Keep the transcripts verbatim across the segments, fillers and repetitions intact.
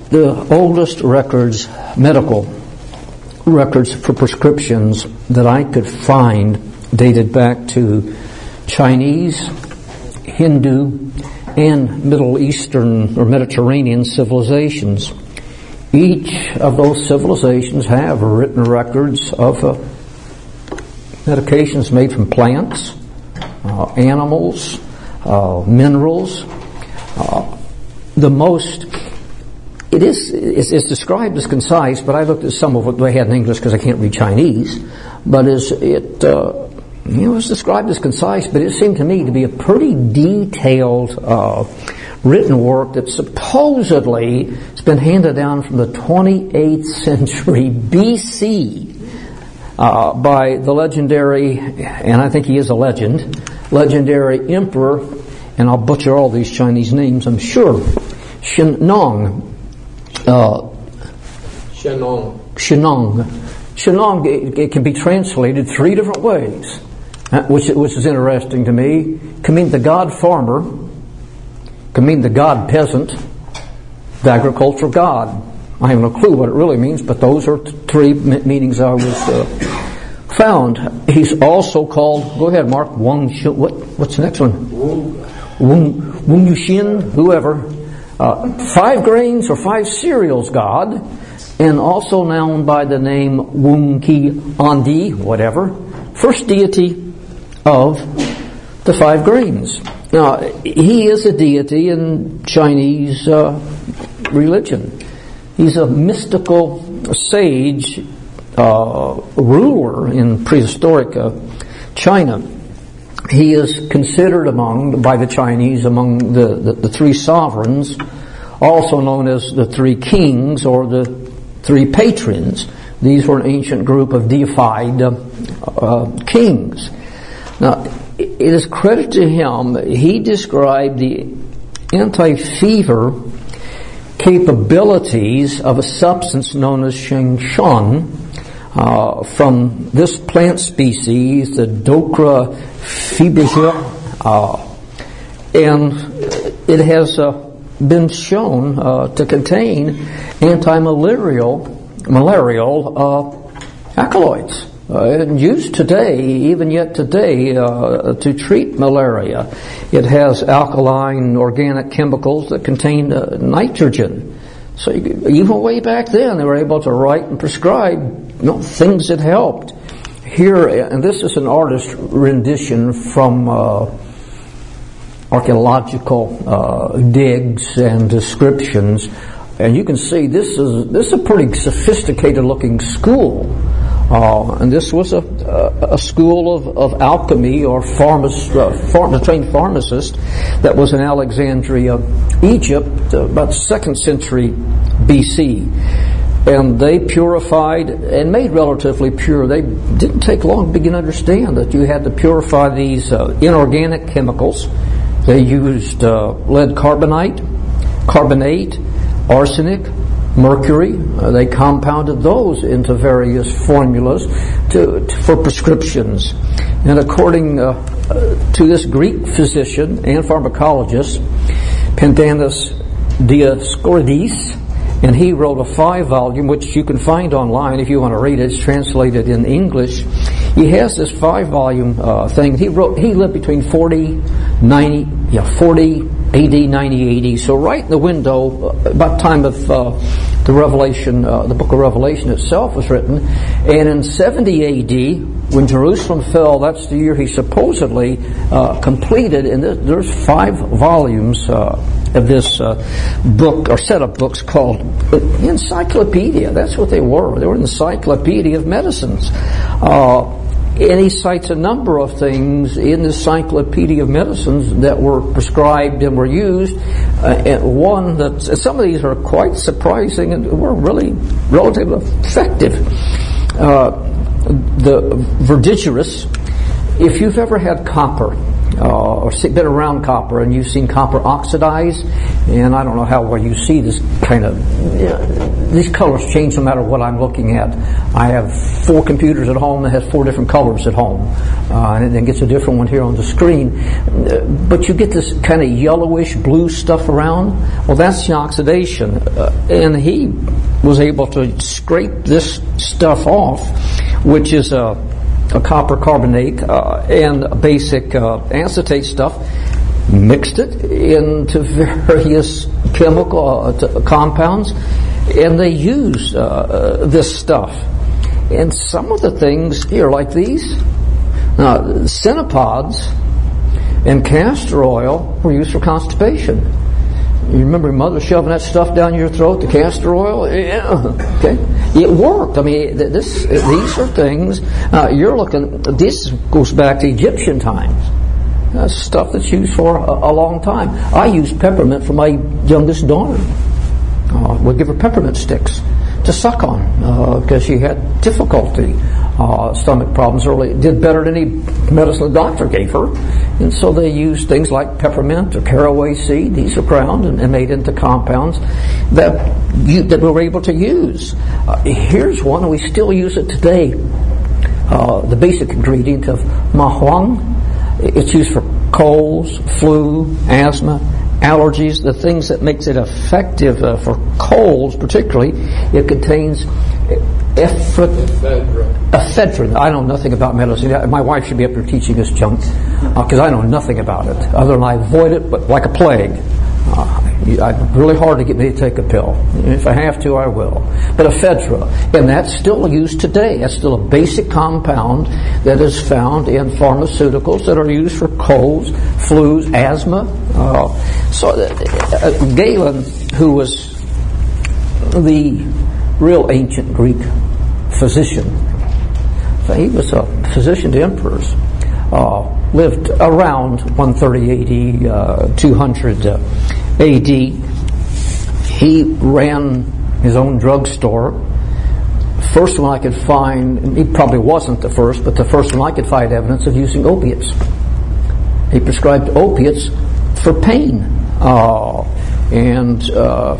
the oldest records, medical records for prescriptions that I could find dated back to Chinese, Hindu, and Middle Eastern or Mediterranean civilizations. Each of those civilizations have written records of uh, medications made from plants, uh, animals, uh, minerals. Uh, the most, it is it's, it's described as concise, but I looked at some of what they had in English because I can't read Chinese. But is it, uh, you know, it's described as concise, but it seemed to me to be a pretty detailed uh, written work that supposedly has been handed down from the twenty-eighth century B C uh, by the legendary, and I think he is a legend, legendary emperor, and I'll butcher all these Chinese names, I'm sure, Shennong. Uh, Shennong. Shennong. Shennong, it, it can be translated three different ways, uh, which, which is interesting to me. It can mean the god farmer, can mean the god peasant, the agricultural god. I have no clue what it really means, but those are th- three m- meanings I was uh, found. He's also called, go ahead Mark, Wang Shu, what, what's the next one? Wung, Wung Yushin, whoever. Uh, five grains or five cereals god, and also known by the name Wung Ki Andi, whatever, first deity of the five grains. Now, he is a deity in Chinese uh, religion. He's a mystical sage uh, ruler in prehistoric uh, China. He is considered among, by the Chinese, among the, the, the three sovereigns, also known as the three kings or the three patrons. These were an ancient group of deified uh, uh, kings. Now, it is credit to him, he described the anti-fever capabilities of a substance known as Sheng Shan uh, from this plant species, the Docra fibria, uh, and it has uh, been shown uh, to contain anti-malarial malarial uh, alkaloids. Uh, and used today, even yet today, uh, to treat malaria. It has alkaline organic chemicals that contain uh, nitrogen. So you, even way back then, they were able to write and prescribe, you know, things that helped. Here, and this is an artist rendition from uh, archaeological uh, digs and descriptions, and you can see this is this is a pretty sophisticated looking school. Uh, and this was a, a, a school of, of alchemy or pharmacist, uh, pharma, trained pharmacist that was in Alexandria, Egypt, uh, about the second century B C. And they purified and made relatively pure. They didn't take long to begin to understand that you had to purify these uh, inorganic chemicals. They used uh, lead carbonate, carbonate, arsenic, mercury. Uh, they compounded those into various formulas to, to for prescriptions. And according uh, uh, to this Greek physician and pharmacologist, Pendanus Dioscorides, and he wrote a five-volume, which you can find online if you want to read it. It's translated in English. He has this five-volume uh, thing. He wrote. He lived between forty, ninety, yeah, forty A D, ninety A D. So right in the window, uh, about the time of uh, the Revelation, uh, the Book of Revelation itself was written. And in seventy A D, when Jerusalem fell, that's the year he supposedly uh, completed. And there's five volumes uh, of this uh, book, or set of books called Encyclopedia. That's what they were. They were an encyclopedia of medicines. Uh, and he cites a number of things in the Encyclopedia of Medicines that were prescribed and were used. Uh, and one that, some of these are quite surprising and were really relatively effective. Uh, the verdigris, if you've ever had copper, Uh, or been around copper and you've seen copper oxidize, And I don't know how well you see this kind of, you know, these colors change no matter what I'm looking at. I have four computers at home that has four different colors at home. Uh, and it then gets a different one here on the screen. Uh, but you get this kind of yellowish blue stuff around. Well, that's the oxidation. Uh, and he was able to scrape this stuff off, which is a, a copper carbonate uh, and a basic uh, acetate stuff, mixed it into various chemical uh, t- compounds, and they used uh, uh, this stuff. And some of the things here, like these, now, cenopods and castor oil were used for constipation. You remember your mother shoving that stuff down your throat, the castor oil? Yeah. Okay. It worked. I mean, this, these are things, uh, you're looking, this goes back to Egyptian times. That's stuff that's used for a, a long time. I used peppermint for my youngest daughter. Uh, we'd give her peppermint sticks to suck on because uh, she had difficulty, uh, stomach problems early. It did better than any medicine the doctor gave her. And so they used things like peppermint or caraway seed. These are ground and, and made into compounds that you, that we were able to use. Uh, here's one, and we still use it today. Uh, the basic ingredient of mahuang. It's used for colds, flu, asthma, allergies, the things that makes it effective uh, for colds particularly. It contains ephedrine. ephedrine. I know nothing about medicine. My wife should be up here teaching us junk because uh, I know nothing about it other than I avoid it but like a plague. Uh, it's really hard to get me to take a pill. If I have to, I will. But ephedra, and that's still used today. That's still a basic compound that is found in pharmaceuticals that are used for colds, flus, asthma. Uh, so uh, Galen, who was the real ancient Greek physician, he was a physician to emperors. Uh, lived around one thirty A D, uh, two hundred uh, A D. He ran his own drugstore. First one I could find, he probably wasn't the first, but the first one I could find evidence of using opiates. He prescribed opiates for pain. Uh, and uh,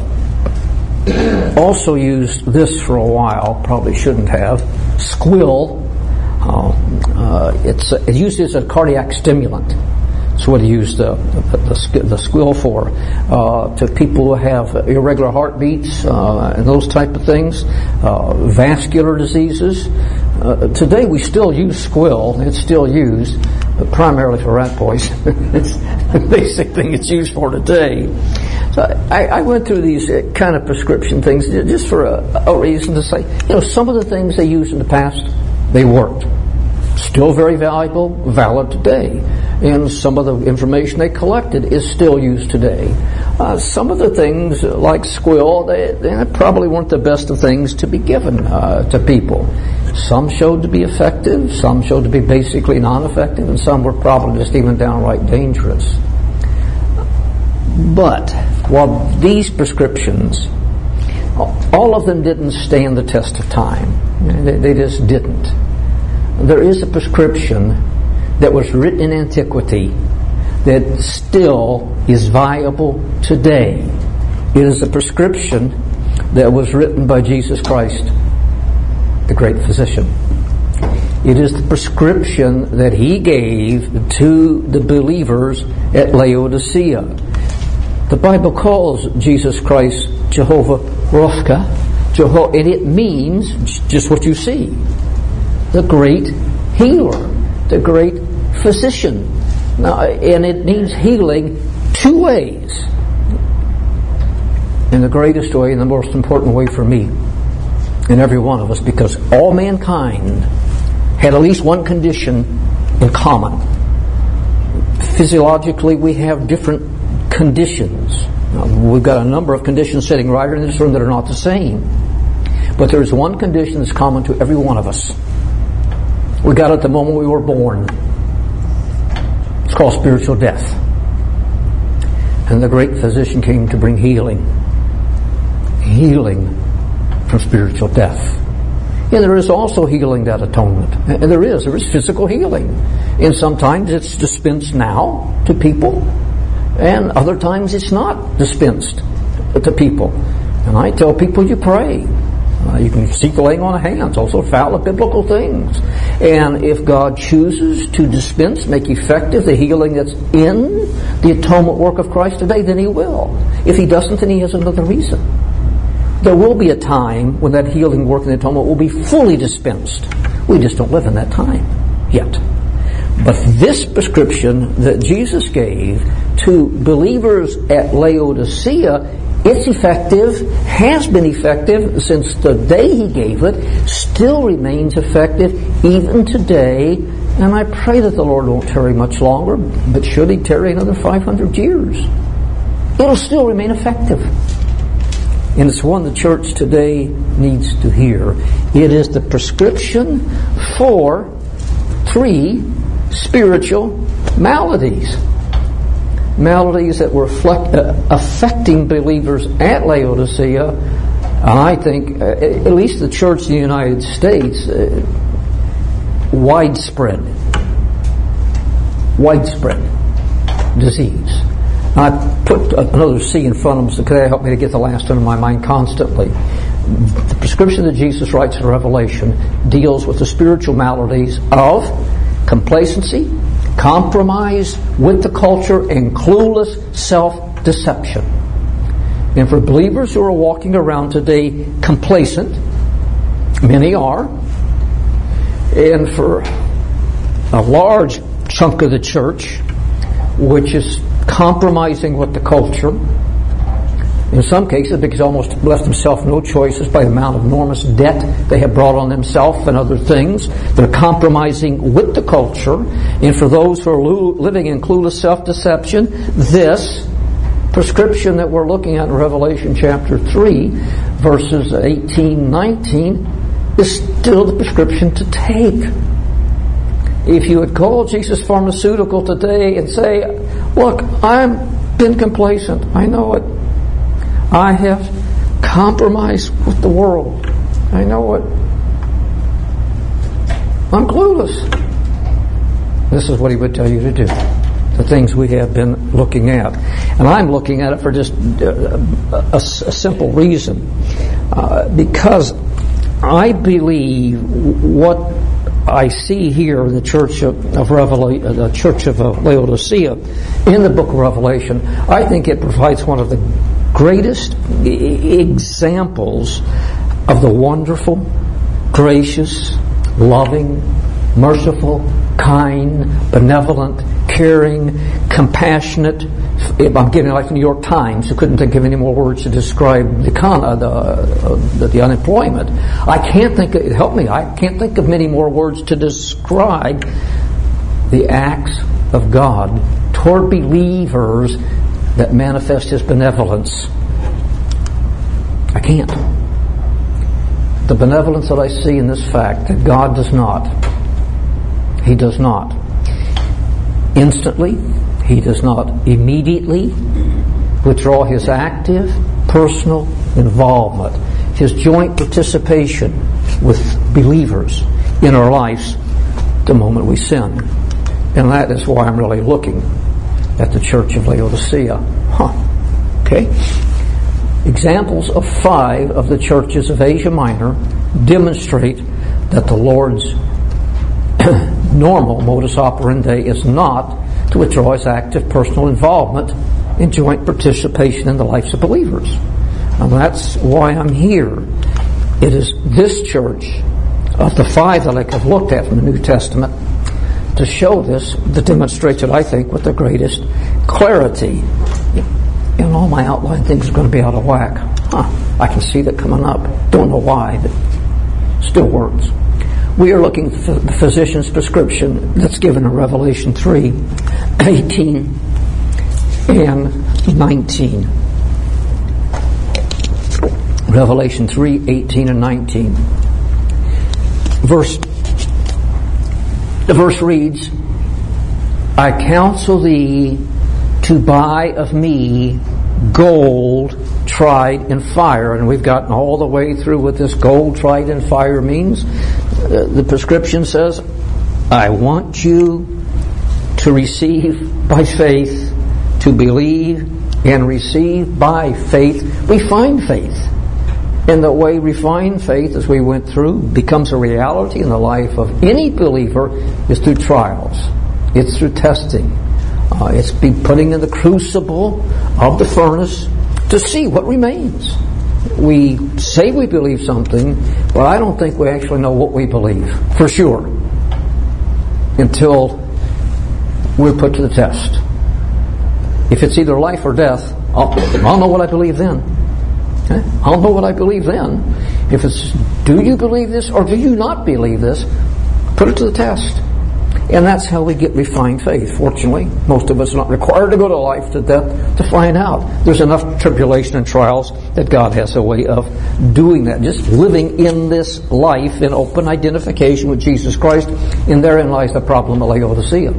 also used this for a while, probably shouldn't have, squill. Uh, uh, it's uh, it used as a cardiac stimulant. That's what he used the the, the, the squill for. Uh, to people who have irregular heartbeats uh, and those type of things, uh, vascular diseases. Uh, today we still use squill. It's still used, but primarily for rat poison. It's the basic thing it's used for today. So I, I went through these kind of prescription things just for a, a reason to say, you know, some of the things they used in the past, they worked. Still very valuable, valid today. And some of the information they collected is still used today. Uh, some of the things, like squill, they, they probably weren't the best of things to be given uh, to people. Some showed to be effective, some showed to be basically non-effective, and some were probably just even downright dangerous. But while these prescriptions, all of them didn't stand the test of time. They, they just didn't. There is a prescription that was written in antiquity that still is viable today. It is a prescription that was written by Jesus Christ, the great physician. It is the prescription that he gave to the believers at Laodicea. The Bible calls Jesus Christ Jehovah Rapha, Jeho- and it means just what you see. The great healer, the great physician. Now, and it means healing two ways. In the greatest way, and the most important way for me and every one of us, because all mankind had at least one condition in common. Physiologically, we have different conditions. Now, we've got a number of conditions sitting right in this room that are not the same. But there is one condition that's common to every one of us. We got it the moment we were born. It's called spiritual death. And the great physician came to bring healing. Healing from spiritual death. And there is also healing, that atonement. And there is. There is physical healing. And sometimes it's dispensed now to people. and other times it's not dispensed to people. And I tell people, you pray. Uh, you can seek the laying on of hands, also valid biblical things. And if God chooses to dispense, make effective the healing that's in the atonement work of Christ today, then He will. If He doesn't, then He has another reason. There will be a time when that healing work in the atonement will be fully dispensed. We just don't live in that time yet. But this prescription that Jesus gave to believers at Laodicea, it's effective, has been effective since the day He gave it, still remains effective even today, and I pray that the Lord won't tarry much longer, but should He tarry another five hundred years, it'll still remain effective. And it's one the church today needs to hear. It is the prescription for three spiritual maladies. Maladies that were affect, uh, affecting believers at Laodicea, and I think, uh, at least the church in the United States, uh, widespread, widespread disease. I put another C in front of them so could they help me to get the last one in my mind constantly. The prescription that Jesus writes in Revelation deals with the spiritual maladies of complacency, compromise with the culture, and clueless self-deception. And for believers who are walking around today complacent, many are, and for a large chunk of the church which is compromising with the culture, in some cases because almost left themselves no choices by the amount of enormous debt they have brought on themselves and other things. They're compromising with the culture. And for those who are living in clueless self-deception, this prescription that we're looking at in Revelation chapter three, verses eighteen, nineteen, is still the prescription to take. If you would call Jesus pharmaceutical today and say, look, I've been complacent, I know it. I have compromised with the world. I know it. I'm clueless. This is what He would tell you to do. The things we have been looking at. And I'm looking at it for just a, a, a simple reason. Uh, because I believe what I see here in the church of, of Revelation, the church of uh, Laodicea, in the book of Revelation, I think it provides one of the greatest examples of the wonderful, gracious, loving, merciful, kind, benevolent, caring, compassionate. I'm giving it like the New York Times, who couldn't think of any more words to describe the con, uh, the, uh, the unemployment. I can't think of, help me, I can't think of many more words to describe the acts of God toward believers that manifest His benevolence. I can't. The benevolence that I see in this fact that God does not. He does not instantly, He does not immediately withdraw His active, personal involvement, His joint participation with believers in our lives the moment we sin. And that is why I'm really looking at the church of Laodicea. Huh. Okay? Examples of five of the churches of Asia Minor demonstrate that the Lord's normal modus operandi is not to withdraw His active personal involvement in joint participation in the lives of believers. And that's why I'm here. It is this church, of the five that I have looked at from the New Testament, to show this, that demonstrates it, I think, with the greatest clarity. And all my outline things are going to be out of whack. Huh, I can see that coming up. Don't know why, but still works. We are looking at the physician's prescription that's given in Revelation three, eighteen and nineteen. Revelation three, eighteen and nineteen. Verse, the verse reads, I counsel thee to buy of me gold tried in fire. And we've gotten all the way through what this gold tried in fire means. Uh, the prescription says, I want you to receive by faith, to to believe and receive by faith, refine faith. And the way refined faith, as we went through, becomes a reality in the life of any believer is through trials. It's through testing. Uh, it's be putting in the crucible of the furnace to see what remains. We say we believe something, but I don't think we actually know what we believe, for sure, until we're put to the test. If it's either life or death, I'll, I'll know what I believe then. Okay? I'll know what I believe then. If it's, do you believe this or do you not believe this? Put it to the test. And that's how we get refined faith. Fortunately, most of us are not required to go to life to death to find out. There's enough tribulation and trials that God has a way of doing that. Just living in this life in open identification with Jesus Christ. And therein lies the problem of Laodicea.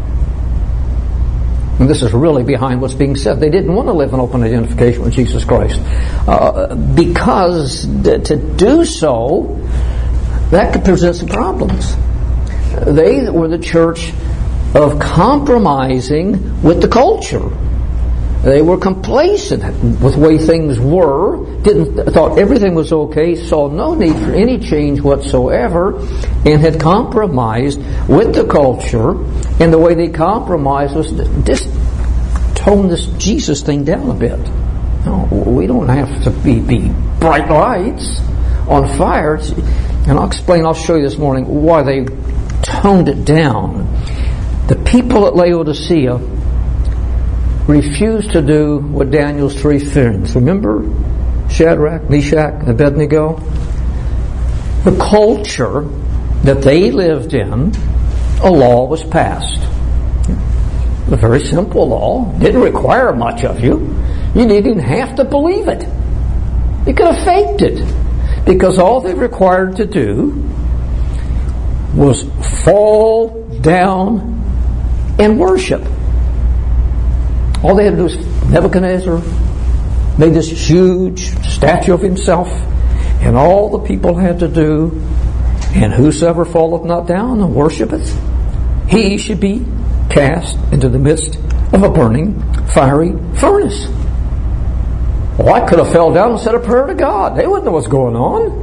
And this is really behind what's being said. They didn't want to live in open identification with Jesus Christ. Uh, because to do so, that could present some problems. They were the church of compromising with the culture. They were complacent with the way things were, didn't thought everything was okay, saw no need for any change whatsoever, and had compromised with the culture. And the way they compromised was just tone this Jesus thing down a bit. No, we don't have to be, be bright lights on fire. And I'll explain, I'll show you this morning why they toned it down. The people at Laodicea refused to do what Daniel's three friends. Remember Shadrach, Meshach, and Abednego? The culture that they lived in, a law was passed. A very simple law. Didn't require much of you. You didn't even have to believe it. You could have faked it. Because all they required to do was fall down and worship. All they had to do was Nebuchadnezzar made this huge statue of himself, and all the people had to do, and whosoever falleth not down and worshipeth, he should be cast into the midst of a burning, fiery furnace. Well, I could have fell down and said a prayer to God. They wouldn't know what's going on.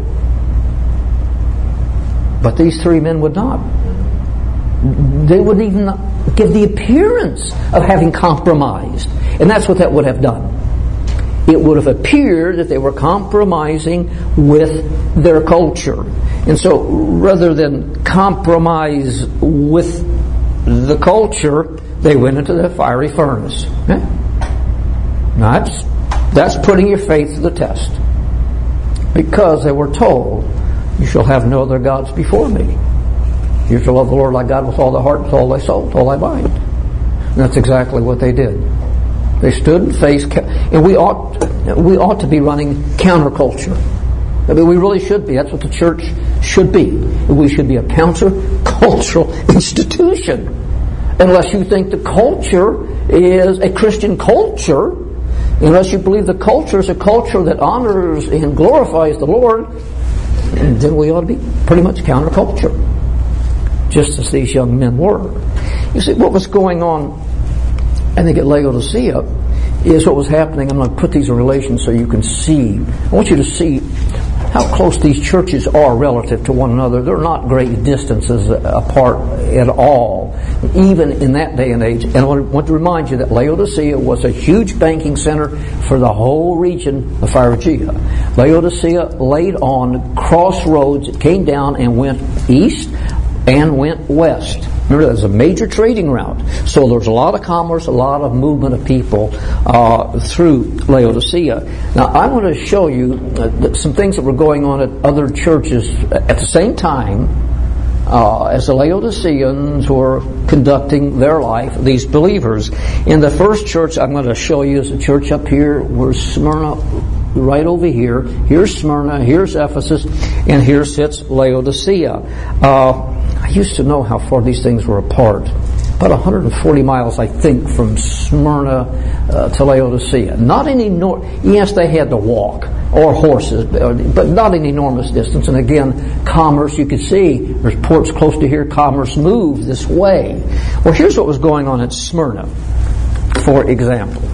But these three men would not. They wouldn't even give the appearance of having compromised. And that's what that would have done. It would have appeared that they were compromising with their culture. And so rather than compromise with the culture, they went into the fiery furnace. Okay? Now that's, that's putting your faith to the test. Because they were told, you shall have no other gods before me. You shall love the Lord thy God with all thy heart, with all thy soul, with all thy mind. And that's exactly what they did. They stood and faced, and we ought we ought to be running counterculture. I mean, we really should be. That's what the church should be. We should be a countercultural institution. Unless you think the culture is a Christian culture, unless you believe the culture is a culture that honors and glorifies the Lord, then we ought to be pretty much counterculture, just as these young men were. You see, what was going on, I think, at Laodicea is what was happening. I'm going to put these in relation so you can see. I want you to see how close these churches are relative to one another. They're not great distances apart at all, even in that day and age. And I want to remind you that Laodicea was a huge banking center for the whole region of Phrygia. Laodicea laid on crossroads. It came down and went east and went west. Remember, that was a major trading route. So there was a lot of commerce, a lot of movement of people uh, through Laodicea. Now, I want to show you uh, some things that were going on at other churches at the same time uh, as the Laodiceans were conducting their life, these believers. In the first church I'm going to show you is a church up here where Smyrna, right over here. Here's Smyrna, here's Ephesus, and here sits Laodicea. Uh, I used to know how far these things were apart. About one hundred forty miles, I think, from Smyrna uh, to Laodicea. Not any nor- yes, they had to walk or horses, but not an enormous distance. And again, commerce, you could see there's ports close to here. Commerce moved this way. Well, here's what was going on at Smyrna. for example.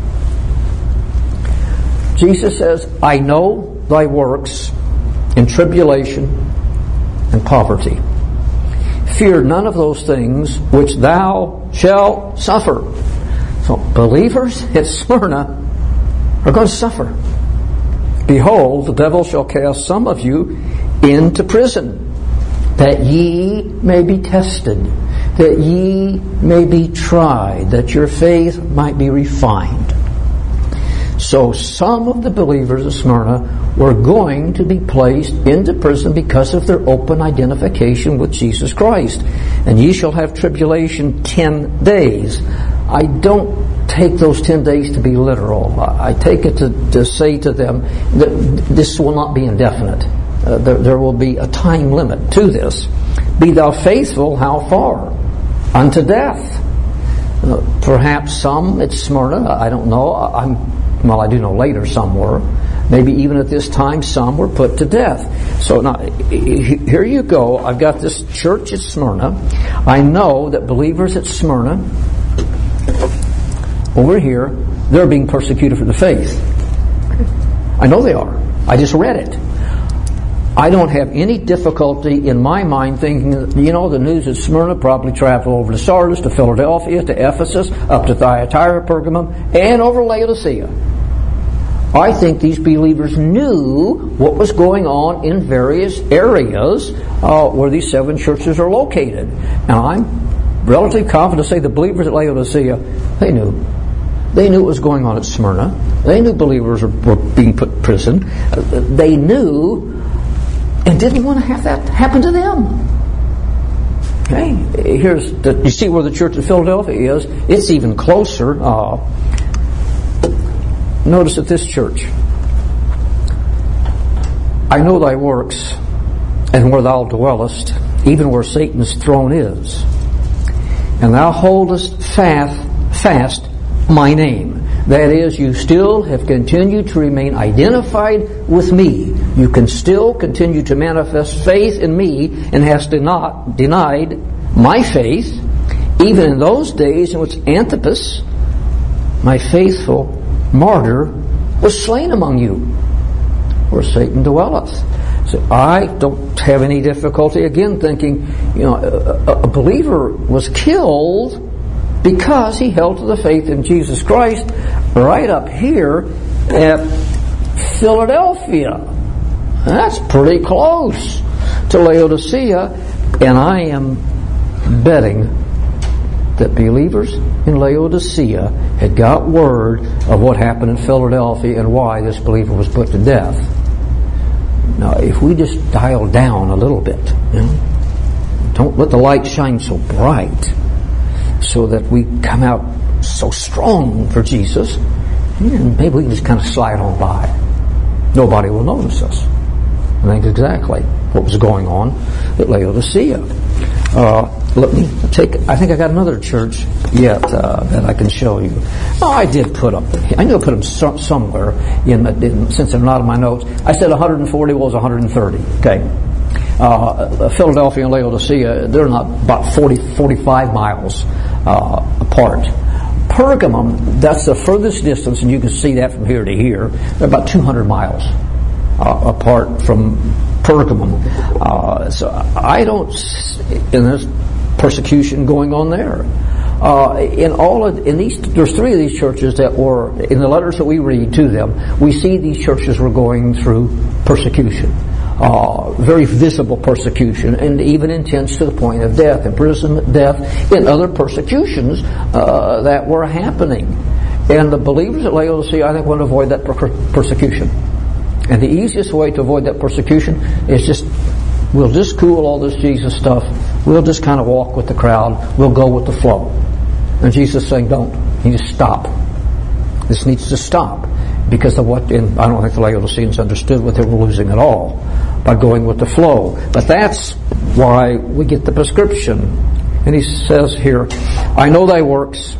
Jesus says, I know thy works in tribulation and poverty. Fear none of those things which thou shalt suffer. So believers at Smyrna are going to suffer. Behold, the devil shall cast some of you into prison, that ye may be tested, that ye may be tried, that your faith might be refined. So some of the believers of Smyrna were going to be placed into prison because of their open identification with Jesus Christ. And ye shall have tribulation ten days. I don't take those ten days to be literal. I take it to, to say to them that this will not be indefinite. Uh, there, there will be a time limit to this. Be thou faithful, how far? Unto death. Uh, perhaps some at Smyrna, I don't know, I'm Well, I do know later some were. Maybe even at this time some were put to death. So now, here you go. I've got this church at Smyrna. I know that believers at Smyrna, over here, they're being persecuted for the faith. I know they are. I just read it. I don't have any difficulty in my mind thinking, you know, the news at Smyrna probably traveled over to Sardis, to Philadelphia, to Ephesus, up to Thyatira, Pergamum, and over Laodicea. I think these believers knew what was going on in various areas uh, where these seven churches are located. Now, I'm relatively confident to say the believers at Laodicea, they knew. They knew what was going on at Smyrna. They knew believers were being put in prison. Uh, they knew and didn't want to have that happen to them. Okay, here's the, you see where the church of Philadelphia is. It's even closer. Uh, notice at this church. I know thy works, and where thou dwellest, even where Satan's throne is. And thou holdest fast, fast my name. That is, you still have continued to remain identified with me. You can still continue to manifest faith in me and hast not denied my faith, even in those days in which Antipas, my faithful martyr, was slain among you, where Satan dwelleth. So I don't have any difficulty, again, thinking, you know, a, a believer was killed because he held to the faith in Jesus Christ right up here at Philadelphia. That's pretty close to Laodicea, and I am betting that believers in Laodicea had got word of what happened in Philadelphia and why this believer was put to death. Now, if we just dial down a little bit, you know, don't let the light shine so bright, so that we come out so strong for Jesus, and maybe we can just kind of slide on by. Nobody will notice us. I think exactly what was going on at Laodicea. Uh, let me take, I think I got another church yet uh, that I can show you. Oh, I did put them, I knew I put them so, somewhere, in, in, since they're not in my notes. I said one hundred forty was one hundred thirty, okay. Uh, Philadelphia and Laodicea, they're not about forty, forty-five miles uh, apart. Pergamum, that's the furthest distance, and you can see that from here to here. They're about two hundred miles uh, apart from Pergamum. Uh, so I don't, and there's persecution going on there. Uh, in all of, in these, there's three of these churches that were, in the letters that we read to them, we see these churches were going through persecution. Uh, very visible persecution, and even intense to the point of death, imprisonment, death, and other persecutions uh, that were happening. And the believers at Laodicea, I think, want to avoid that per- persecution. And the easiest way to avoid that persecution is just, we'll just cool all this Jesus stuff. We'll just kind of walk with the crowd. We'll go with the flow. And Jesus is saying, don't. You just stop. This needs to stop. Because of what, in, I don't think the Laodiceans understood what they were losing at all by going with the flow. But that's why we get the prescription. And he says here, I know thy works.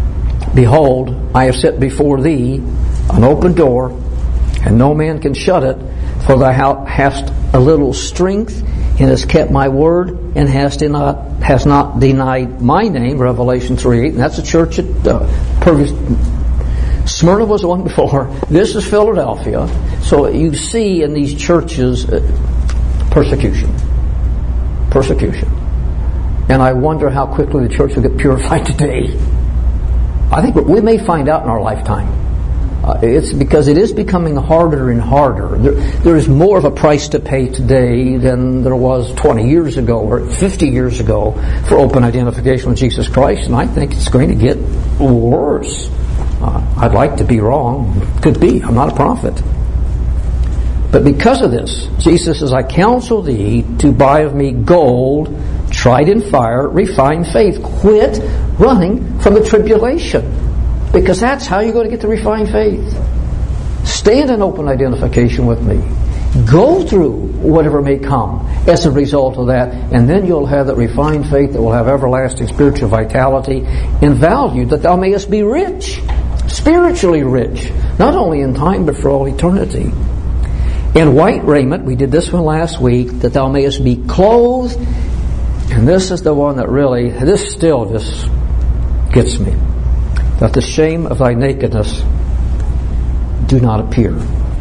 Behold, I have set before thee an open door, and no man can shut it. For thou hast a little strength, and has kept my word and has not has not denied my name, Revelation three eight, and that's the church at uh, Pergus. Smyrna was the one before. This is Philadelphia. So you see in these churches uh, persecution. Persecution. And I wonder how quickly the church will get purified today. I think we may find out in our lifetime. Uh, it's because it is becoming harder and harder. There, there is more of a price to pay today than there was twenty years ago or fifty years ago for open identification with Jesus Christ, and I think it's going to get worse. Uh, I'd like to be wrong. Could be. I'm not a prophet. But because of this, Jesus says, I counsel thee to buy of me gold, tried in fire, refined faith. Quit running from the tribulation. Because that's how you're going to get the refined faith. Stand in open identification with me. Go through whatever may come as a result of that, and then you'll have that refined faith that will have everlasting spiritual vitality and value, that thou mayest be rich, spiritually rich, not only in time but for all eternity. In white raiment, we did this one last week, that thou mayest be clothed, and this is the one that really, this still just gets me. That the shame of thy nakedness do not appear.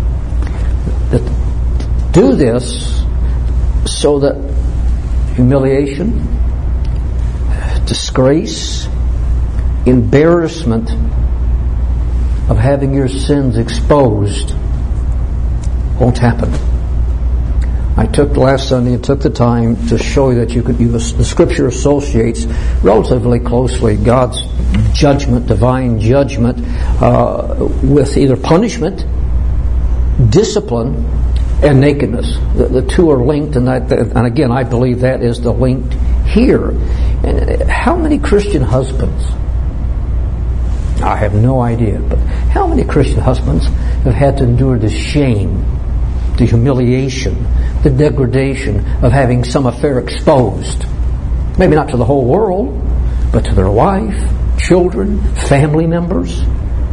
That do this so that humiliation, disgrace, embarrassment of having your sins exposed won't happen. I took last Sunday and took the time to show you that you could. You, the Scripture associates relatively closely God's judgment, divine judgment, uh, with either punishment, discipline, and nakedness. The, the two are linked, and that, and again, I believe that is the link here. And how many Christian husbands? I have no idea, but how many Christian husbands have had to endure the shame, the humiliation, the degradation of having some affair exposed? Maybe not to the whole world, but to their wife, children, family members,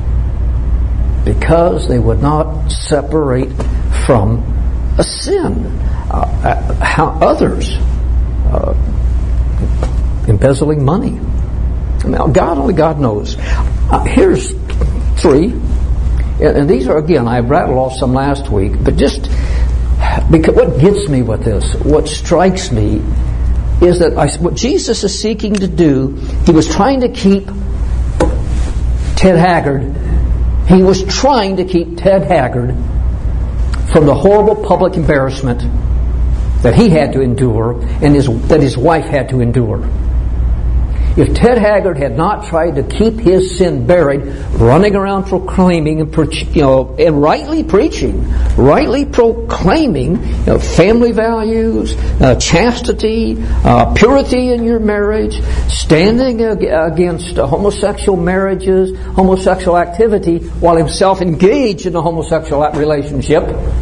because they would not separate from a sin. Uh, how others uh, embezzling money. I mean, God, only God knows. Uh, here's three. And these are, again, I rattled off some last week, but just because what gets me with this, what strikes me, is that I, what Jesus is seeking to do, he was trying to keep Ted Haggard, he was trying to keep Ted Haggard from the horrible public embarrassment that he had to endure and his, that his wife had to endure. If Ted Haggard had not tried to keep his sin buried, running around proclaiming and, you know, and rightly preaching, rightly proclaiming, you know, family values, uh, chastity, uh, purity in your marriage, standing ag- against uh, homosexual marriages, homosexual activity, while himself engaged in a homosexual relationship,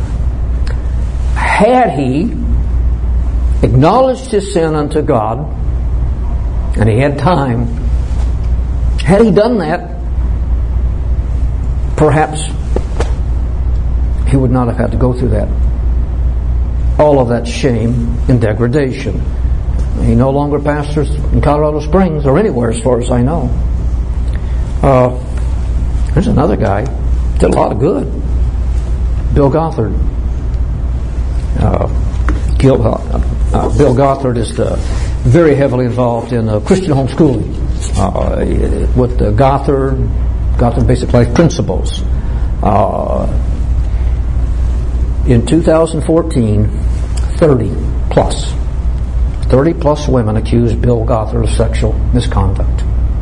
had he acknowledged his sin unto God, and he had time, had he done that, perhaps he would not have had to go through that. All of that shame and degradation. He no longer pastors in Colorado Springs or anywhere as far as I know. Uh, there's another guy, did a lot of good. Bill Gothard. Uh, Gil, uh, uh, Bill Gothard is the very heavily involved in uh, Christian homeschooling uh, with the Gothard, Gothard Basic Life Principles. Uh, in two thousand fourteen, thirty plus, thirty plus women accused Bill Gothard of sexual misconduct.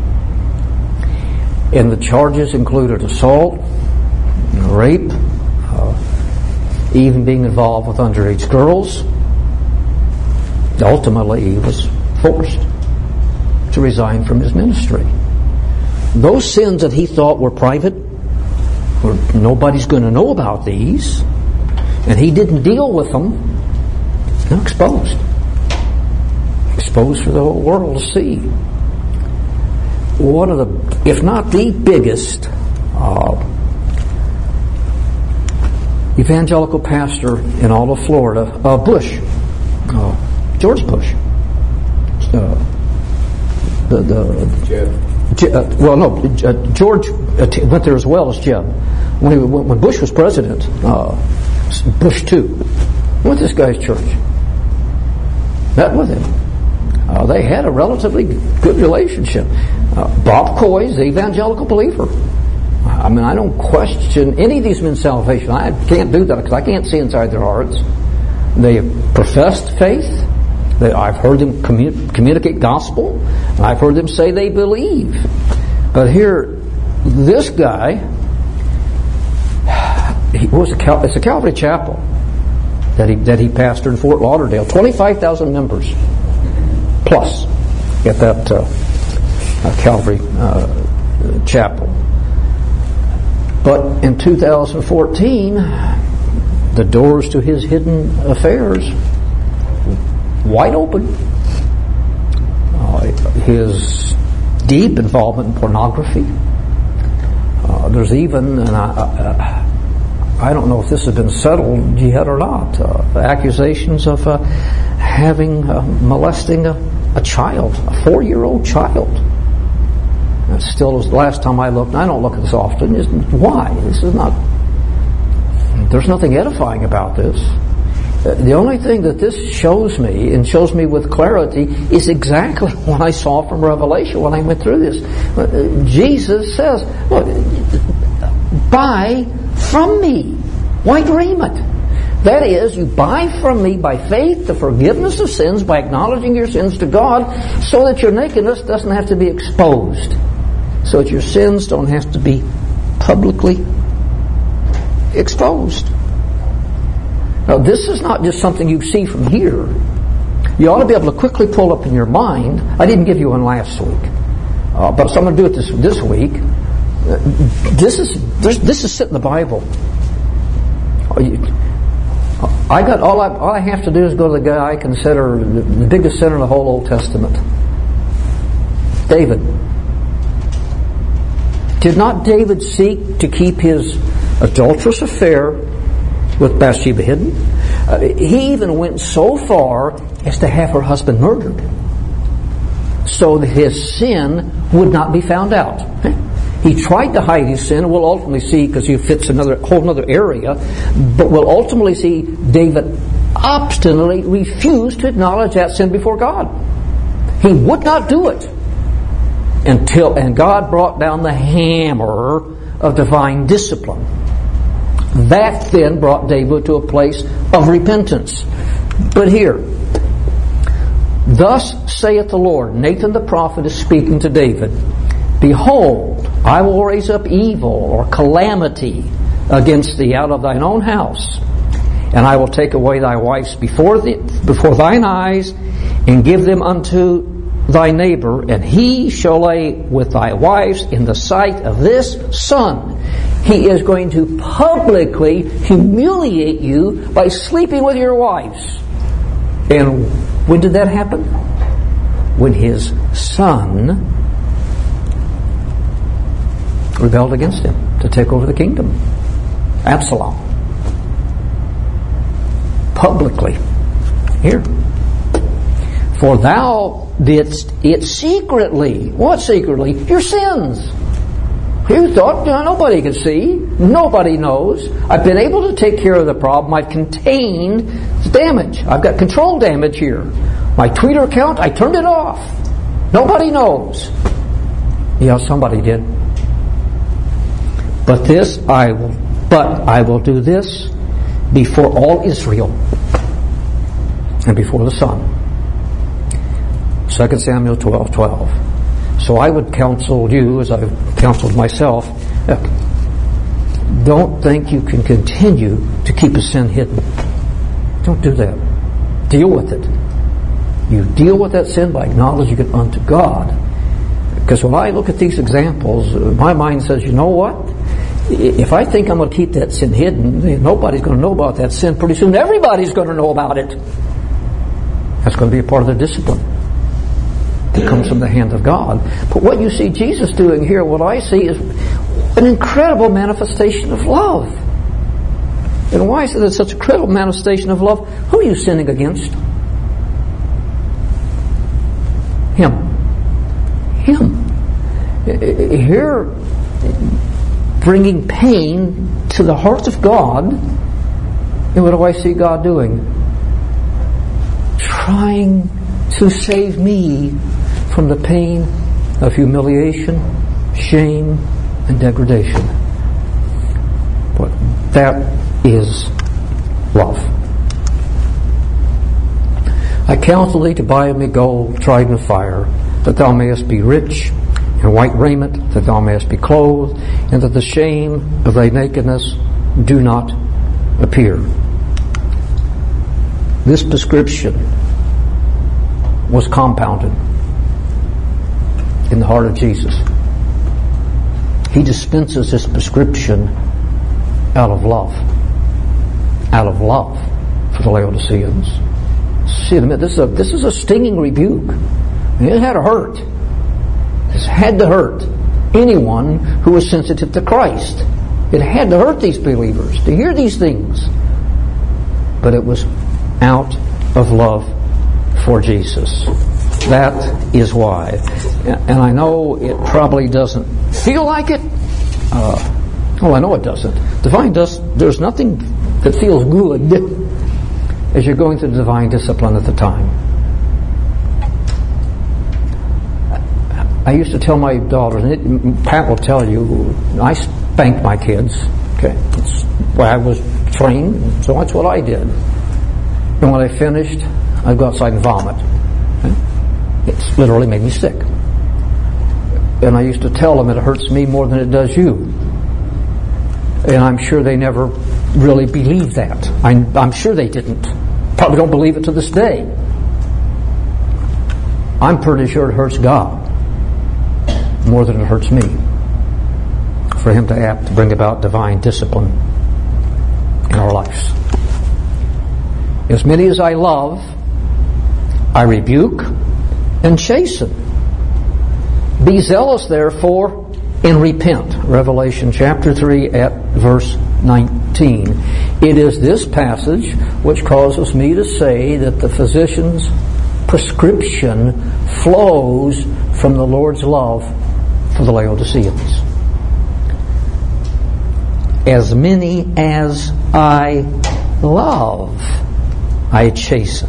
And the charges included assault, rape, uh, even being involved with underage girls. Ultimately, he was forced to resign from his ministry. Those sins that he thought were private, or nobody's going to know about these, and he didn't deal with them, they're exposed. Exposed for the whole world to see. One of the, if not the biggest, uh, evangelical pastor in all of Florida, uh, Bush, uh, George Bush. Uh, the the Jeb. Uh, well, no, uh, George went there as well as Jeb. When, he, when Bush was president, uh, Bush two, went to this guy's church, met with him. Uh, they had a relatively good relationship. Uh, Bob Coy's the evangelical believer. I mean, I don't question any of these men's salvation. I can't do that because I can't see inside their hearts. They professed faith. They, I've heard them commu- communicate gospel. And I've heard them say they believe. But here, this guy, he was a Cal- it's a Calvary Chapel that he that he pastored in Fort Lauderdale. Twenty-five thousand members plus at that uh, uh, Calvary uh, Chapel. But in two thousand fourteen, the doors to his hidden affairs wide open. Uh, his deep involvement in pornography. Uh, there's even, and I, uh, I don't know if this has been settled yet or not, uh, accusations of uh, having, uh, molesting a, a child, a four-year-old child. And still, the last time I looked, and I don't look at this often, is why? This is not, there's nothing edifying about this. The only thing that this shows me, and shows me with clarity, is exactly what I saw from Revelation when I went through this. Jesus says, look, buy from me. Why dream it? That is, you buy from me by faith the forgiveness of sins, by acknowledging your sins to God, so that your nakedness doesn't have to be exposed, so that your sins don't have to be publicly exposed. Now, this is not just something you see from here. You ought to be able to quickly pull up in your mind. I didn't give you one last week, uh, but so I'm going to do it this this week. Uh, this is this, this is sit in the Bible. I got all I all I have to do is go to the guy I consider the, the biggest sinner in the whole Old Testament, David. Did not David seek to keep his adulterous affair with Bathsheba hidden? Uh, he even went so far as to have her husband murdered, so that his sin would not be found out. He tried to hide his sin. We'll ultimately see, because he fits another whole other area, but we'll ultimately see David obstinately refused to acknowledge that sin before God. He would not do it until, and God brought down the hammer of divine discipline. That then brought David to a place of repentance. But here, thus saith the Lord, Nathan the prophet is speaking to David, behold, I will raise up evil or calamity against thee out of thine own house, and I will take away thy wives before thee, before thine eyes, and give them unto thy neighbor, and he shall lay with thy wives in the sight of this sun. He is going to publicly humiliate you by sleeping with your wives. And when did that happen? When his son rebelled against him to take over the kingdom. Absalom. Publicly. Here. For thou didst it secretly. What secretly? Your sins. You thought, no, nobody can see. Nobody knows. I've been able to take care of the problem. I've contained the damage. I've got control damage here. My Twitter account, I turned it off. Nobody knows. Yeah, somebody did. But this I will, but I will do this before all Israel and before the Son. Second Samuel twelve twelve. So I would counsel you, as I've counseled myself, don't think you can continue to keep a sin hidden. Don't do that. Deal with it. You deal with that sin by acknowledging it unto God. Because when I look at these examples, my mind says, you know what? If I think I'm going to keep that sin hidden, nobody's going to know about that sin. Pretty soon everybody's going to know about it. That's going to be a part of their discipline. It comes from the hand of God. But what you see Jesus doing here, what I see is an incredible manifestation of love. And why is it such a incredible manifestation of love? Who are you sinning against? Him. Him. Here, bringing pain to the heart of God. And what do I see God doing? Trying to save me from the pain of humiliation, shame, and degradation. But that is love. I counsel thee to buy of me gold tried in fire, that thou mayest be rich, and white raiment, that thou mayest be clothed, and that the shame of thy nakedness do not appear. This prescription was compounded in the heart of Jesus. He dispenses this prescription out of love. Out of love for the Laodiceans. See, this is a, this is a stinging rebuke. It had to hurt. It had to hurt anyone who was sensitive to Christ. It had to hurt these believers to hear these things. But it was out of love for Jesus. That is why. And I know it probably doesn't feel like it. Uh, well, I know it doesn't. Divine does. There's nothing that feels good as you're going through the divine discipline at the time. I used to tell my daughters, and it, Pat will tell you, I spanked my kids. Okay, that's why I was trained, so that's what I did. And when I finished, I'd go outside and vomit. Okay? It's literally made me sick. And I used to tell them it hurts me more than it does you. And I'm sure they never really believed that. I'm, I'm sure they didn't. Probably don't believe it to this day. I'm pretty sure it hurts God more than it hurts me for Him to act to bring about divine discipline in our lives. As many as I love, I rebuke and chasten. Be zealous, therefore, and repent. Revelation chapter three at verse nineteen. It is this passage which causes me to say that the physician's prescription flows from the Lord's love for the Laodiceans. As many as I love, I chasten.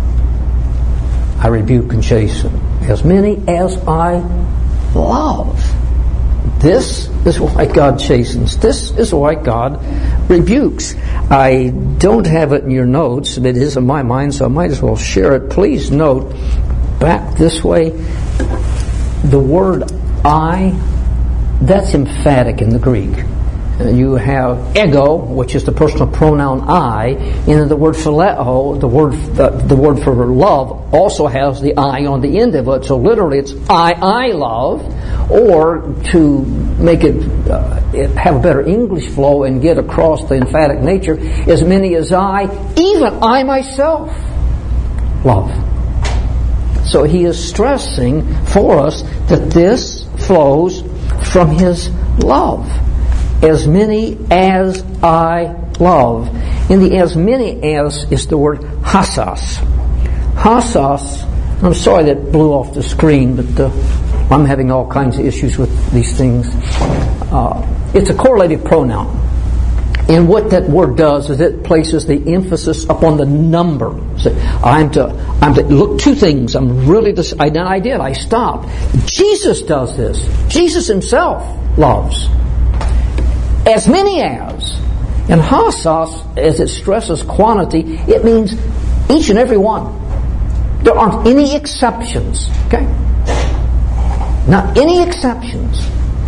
I rebuke and chasten. As many as I love. This is why God chastens. This is why God rebukes. I don't have it in your notes, but it is in my mind, so I might as well share it. Please note, back this way, the word I, that's emphatic in the Greek. You have ego, which is the personal pronoun I, and then the word phileo, the word the, the word for love, also has the I on the end of it. So literally, it's I I love, or to make it, uh, it have a better English flow and get across the emphatic nature, as many as I, even I myself, love. So he is stressing for us that this flows from his love. As many as I love. In the as many as is the word hasas. Hasas, I'm sorry that blew off the screen, but uh, I'm having all kinds of issues with these things. Uh, it's a correlative pronoun. And what that word does is it places the emphasis upon the number. So I'm to, I'm to look two things. I'm really, dis- I, I did. I stopped. Jesus does this. Jesus himself loves. As many as. And hasas, as it stresses quantity, it means each and every one. There aren't any exceptions. Okay? Not any exceptions.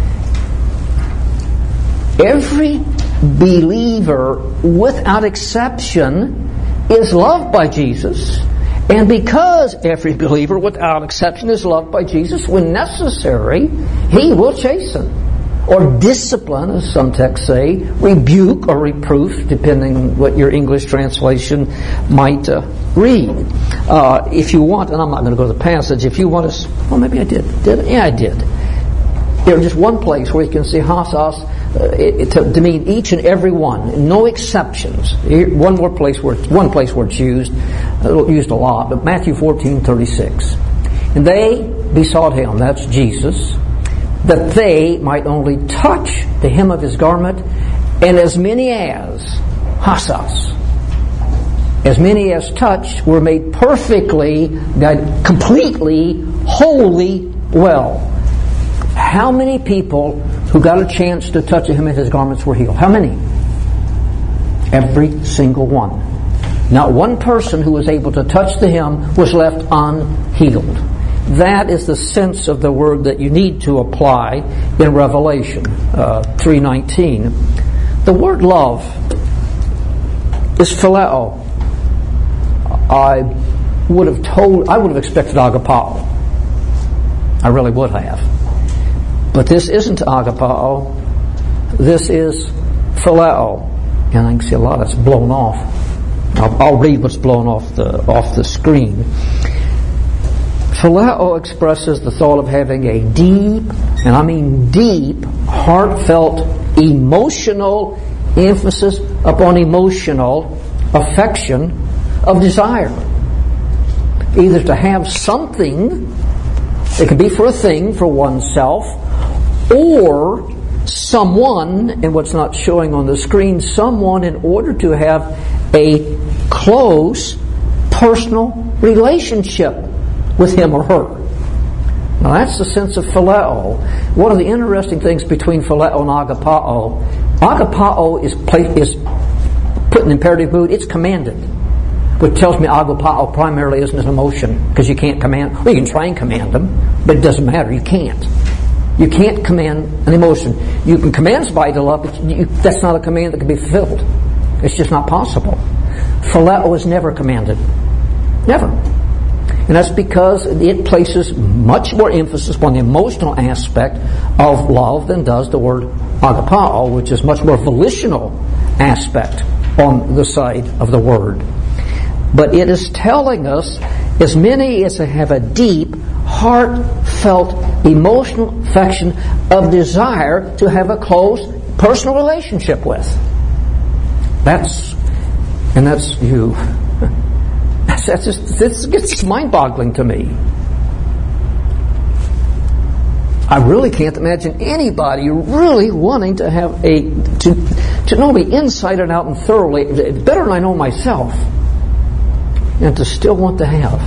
Every believer, without exception, is loved by Jesus. And because every believer, without exception, is loved by Jesus, when necessary, He will chasten. Or discipline, as some texts say, rebuke or reproof, depending on what your English translation might uh, read. Uh, if you want, and I'm not going to go to the passage, if you want to, well, maybe I did. Did I? Yeah, I did. There's just one place where you can see hasas uh, it, to, to mean each and every one, no exceptions. Here, one more place where one place where it's used, uh, used a lot, but Matthew fourteen thirty-six. And they besought him, that's Jesus, that they might only touch the hem of his garment, and as many as, hasas, as many as touched were made perfectly, completely, wholly well. How many people who got a chance to touch him and his garments were healed? How many? Every single one. Not one person who was able to touch the hem was left unhealed. That is the sense of the word that you need to apply in Revelation uh, three nineteen. The word love is phileo. I would have told, I would have expected agapao. I really would have. But this isn't agapao. This is phileo. And I can see a lot that's blown off. I'll, I'll read what's blown off the off the screen. Phileo expresses the thought of having a deep, and I mean deep, heartfelt, emotional emphasis upon emotional affection of desire. Either to have something, it could be for a thing, for oneself, or someone, and what's not showing on the screen, someone in order to have a close personal relationship with him or her. Now that's the sense of phileo. One of the interesting things between phileo and agapao, agapao is, play, is put in imperative mood, it's commanded. Which tells me agapao primarily isn't an emotion, because you can't command, well you can try and command them, but it doesn't matter, you can't. You can't command an emotion. You can command somebody to love, but you, that's not a command that can be fulfilled. It's just not possible. Phileo is never commanded. Never. And that's because it places much more emphasis on the emotional aspect of love than does the word agapao, which is much more volitional aspect on the side of the word. But it is telling us, as many as have a deep, heartfelt, emotional affection of desire to have a close personal relationship with. That's, and that's you. That's, that's just, it's, it's mind-boggling to me. I really can't imagine anybody really wanting to have a, to, to know me inside and out and thoroughly, better than I know myself, and to still want to have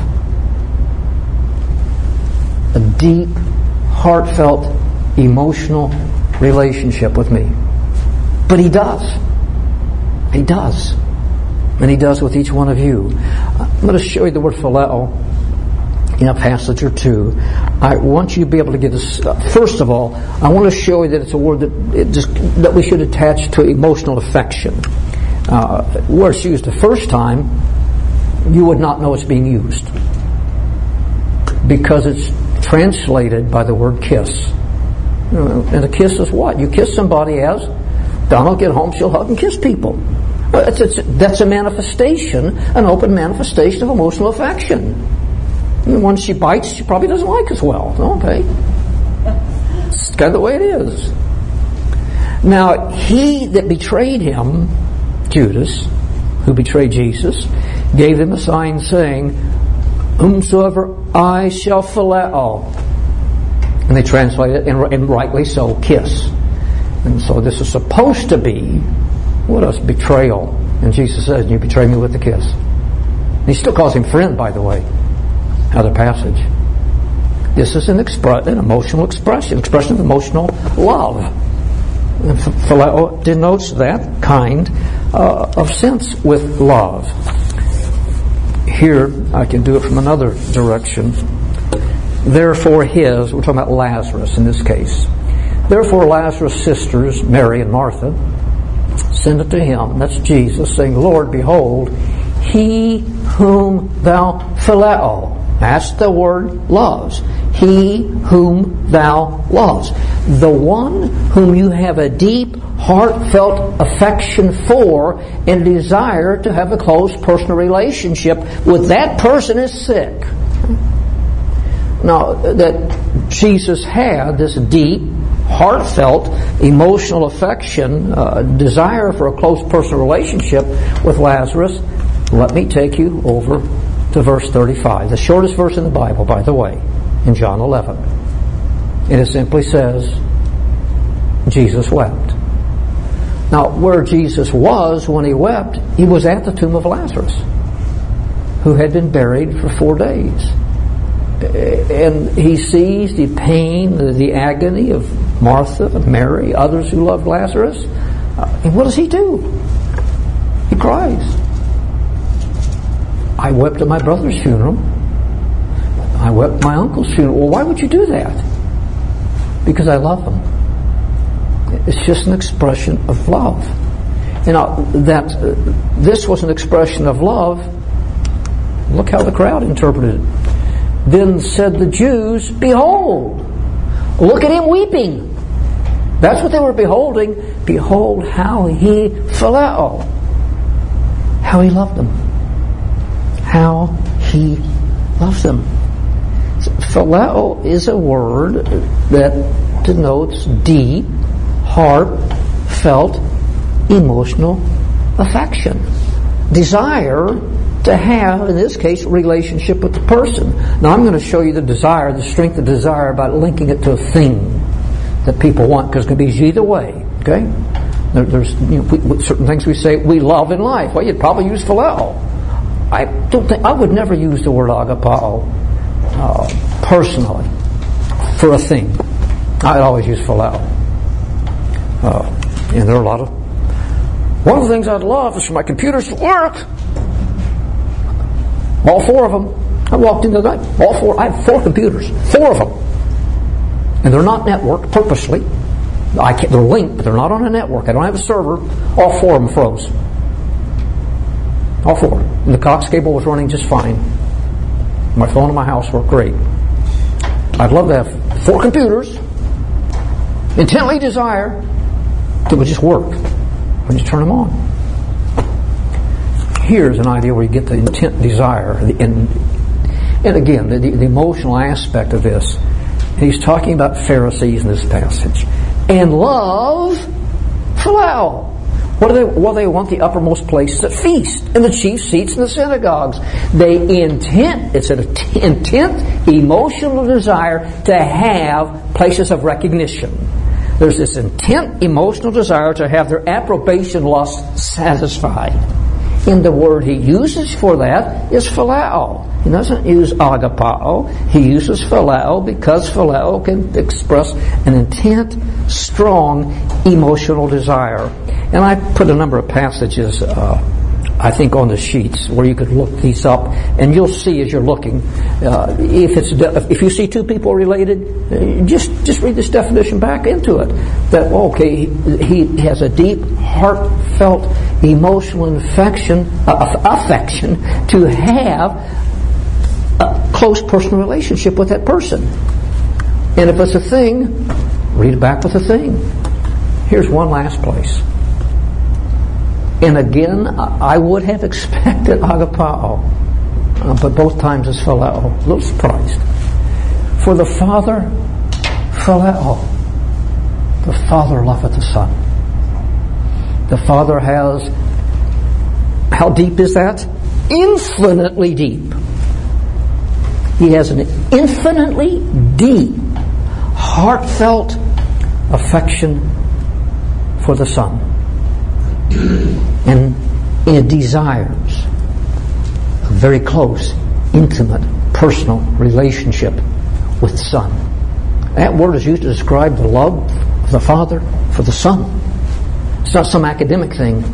a deep, heartfelt, emotional relationship with me. But He does. He does. And He does with each one of you. I'm going to show you the word phileo in a passage or two. I want you to be able to get this. Uh, first of all, I want to show you that it's a word that it just that we should attach to emotional affection. Uh, where it's used the first time, you would not know it's being used, because it's translated by the word kiss. And a kiss is what? You kiss somebody as, Donald get home, she'll hug and kiss people. Well, it's, it's, that's a manifestation, an open manifestation of emotional affection. And once she bites, she probably doesn't like as well. Okay. It's kind of the way it is. Now, he that betrayed him, Judas, who betrayed Jesus, gave them a sign saying, whomsoever I shall phileo. And they translate it, and, and rightly so, kiss. And so this is supposed to be what a betrayal. And Jesus says, you betray me with a kiss. And He still calls him friend, by the way. Other passage. This is an, expre- an emotional expression, expression of emotional love. And phileo denotes that kind uh, of sense with love. Here, I can do it from another direction. Therefore his, we're talking about Lazarus in this case. Therefore Lazarus' sisters, Mary and Martha, sent it to him, that's Jesus, saying, Lord, behold, he whom thou phileo. That's the word loves. He whom thou loves. The one whom you have a deep, heartfelt affection for and desire to have a close personal relationship with, that person is sick. Now, that Jesus had this deep, heartfelt, emotional affection, uh, desire for a close personal relationship with Lazarus. Let me take you over to verse thirty-five, the shortest verse in the Bible, by the way. in John eleven. And it simply says, Jesus wept. Now, where Jesus was when he wept, he was at the tomb of Lazarus, who had been buried for four days. And he sees the pain, the agony of Martha, Mary, others who loved Lazarus. And what does he do? He cries. I wept at my brother's funeral. I wept at my uncle's funeral. Well, why would you do that? Because I love them. It's just an expression of love. You know, that uh, this was an expression of love. Look how the crowd interpreted it. Then said the Jews, behold, look at him weeping. That's what they were beholding. Behold how he phileo. How he loved them. How he loved them. Phileo is a word that denotes deep, heartfelt, emotional affection. Desire to have, in this case, a relationship with the person. Now I'm going to show you the desire, the strength of desire by linking it to a thing that people want, because it can be either way. Okay? There, there's you know, we, certain things we say we love in life. Well, you'd probably use phileo. I don't think I would never use the word agapao uh, personally for a thing. I'd always use phileo. Uh, and there are a lot of one of the things I'd love is for my computers to work. All four of them. I walked into the night. All four. I have four computers. Four of them. And they're not networked purposely. I can't, they're linked, but they're not on a network. I don't have a server. All four of them froze. All four. And the Cox cable was running just fine. My phone and my house worked great. I'd love to have four computers, intently desire, that would just work when you turn them on. Here's an idea where you get the intent desire. And, and again, the, the emotional aspect of this. He's talking about Pharisees in this passage. And love, phileo. What do they, well, they want the uppermost places at feast and the chief seats in the synagogues. They intent, it's an intent, emotional desire to have places of recognition. There's this intent, emotional desire to have their approbation lust satisfied. And the word he uses for that is phileo. He doesn't use agapao. He uses phileo because phileo can express an intent, strong, emotional desire. And I put a number of passages, uh, I think, on the sheets where you could look these up, and you'll see as you're looking. Uh, if it's de- if you see two people related, uh, just just read this definition back into it. That okay, he, he has a deep, heartfelt, emotional affection, uh, affection to have a close personal relationship with that person. And if it's a thing, read it back with a thing. Here's one last place. And again, I would have expected agapao, uh, but both times it's phileo. A little surprised. For the Father, phileo. The Father loveth the Son. The Father has, how deep is that? Infinitely deep. He has an infinitely deep, heartfelt affection for the Son. And it desires a very close, intimate, personal relationship with the Son. That word is used to describe the love of the Father for the Son. It's not some academic thing.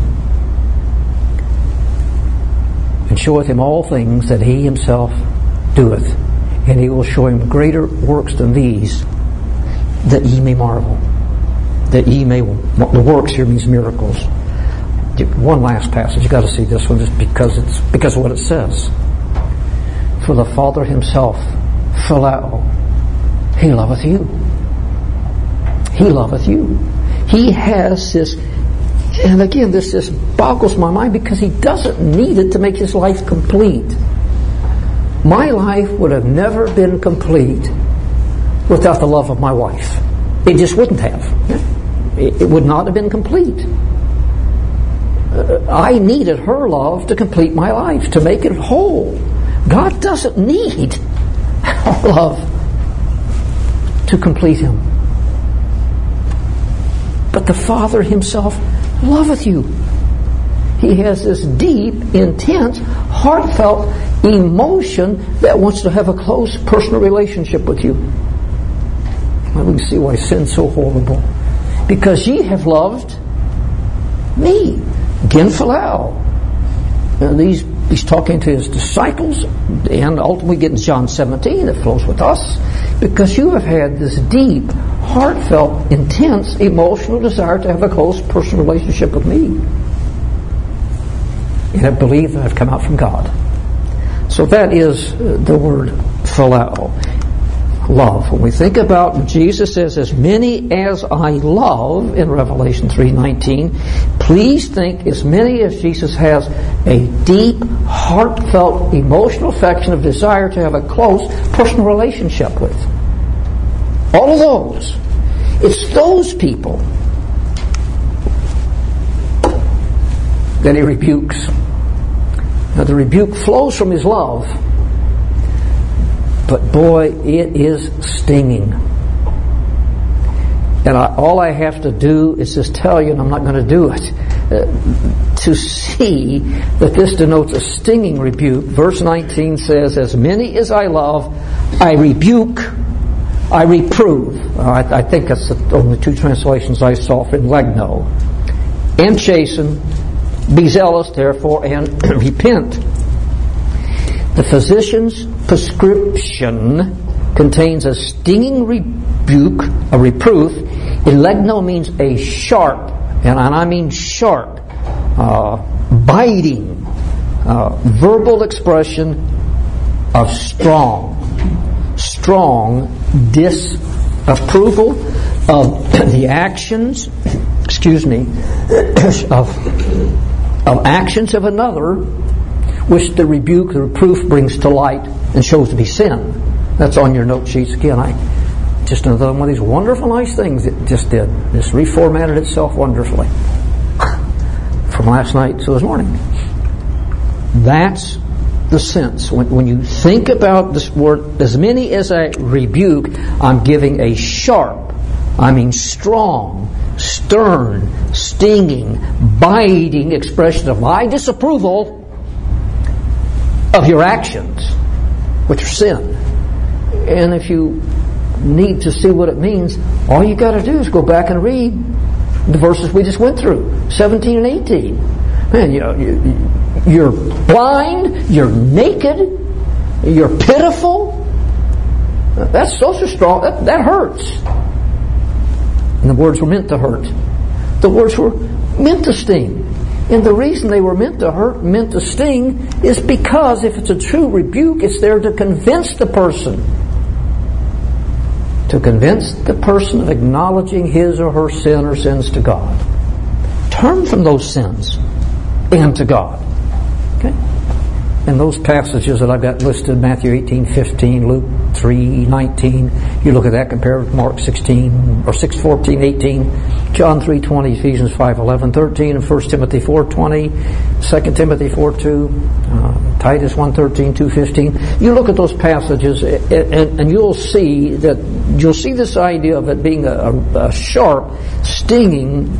And showeth him all things that he himself doeth, and he will show him greater works than these, that ye may marvel. That ye may, the works here means miracles. One last passage. You've got to see this one just because it's because of what it says. For the Father himself, phileo, he loveth you. He loveth you. He has this, and again, this just boggles my mind because he doesn't need it to make his life complete. My life would have never been complete without the love of my wife. It just wouldn't have. It would not have been complete. I needed her love to complete my life, to make it whole. God doesn't need our love to complete him. But the Father himself loveth you. He has this deep, intense, heartfelt emotion that wants to have a close personal relationship with you. Well, we can see why sin's so horrible. Because ye have loved me. Gen phileo. Now these, he's talking to his disciples, and ultimately getting John seventeen that flows with us. Because you have had this deep, heartfelt, intense, emotional desire to have a close personal relationship with me. And I believe that I've come out from God. So that is the word phileo. Love. When we think about, Jesus says, as many as I love in Revelation three nineteen, please think as many as Jesus has a deep, heartfelt, emotional affection of desire to have a close personal relationship with. All of those. It's those people that he rebukes. Now the rebuke flows from his love, but boy, it is stinging. And I, all I have to do is just tell you, and I'm not going to do it, uh, to see that this denotes a stinging rebuke. Verse nineteen says, as many as I love, I rebuke, I reprove. Uh, I, I think that's the only two translations I saw from Legno. And chasten. Be zealous, therefore, and repent. The physician's prescription contains a stinging rebuke, a reproof. Elegno means a sharp, and I mean sharp, uh, biting, uh, verbal expression of strong, strong disapproval of the actions, excuse me, of of actions of another, which the rebuke, the reproof brings to light and shows to be sin. That's on your note sheets again. I just another one of these wonderful, nice things it just did. This reformatted itself wonderfully from last night to this morning. That's the sense. When, when you think about this word, as many as I rebuke, I'm giving a sharp, I mean strong, stern, stinging, biting expression of my disapproval of your actions, which are sin. And if you need to see what it means, all you got to do is go back and read the verses we just went through, seventeen and eighteen. Man, you know, you, you're blind, you're naked, you're pitiful. That's those are strong. That, that hurts. And the words were meant to hurt. The words were meant to sting. And the reason they were meant to hurt, meant to sting, is because if it's a true rebuke, it's there to convince the person. To convince the person of acknowledging his or her sin or sins to God. Turn from those sins and to God. Okay? And those passages that I've got listed, Matthew eighteen fifteen, Luke three nineteen, you look at that compared with Mark sixteen, or six fourteen, eighteen, John three twenty, Ephesians five eleven, thirteen, and First Timothy four twenty, Second Timothy four two, uh, Titus one thirteen, two fifteen. You look at those passages and, and, and you'll see that, you'll see this idea of it being a, a, a sharp, stinging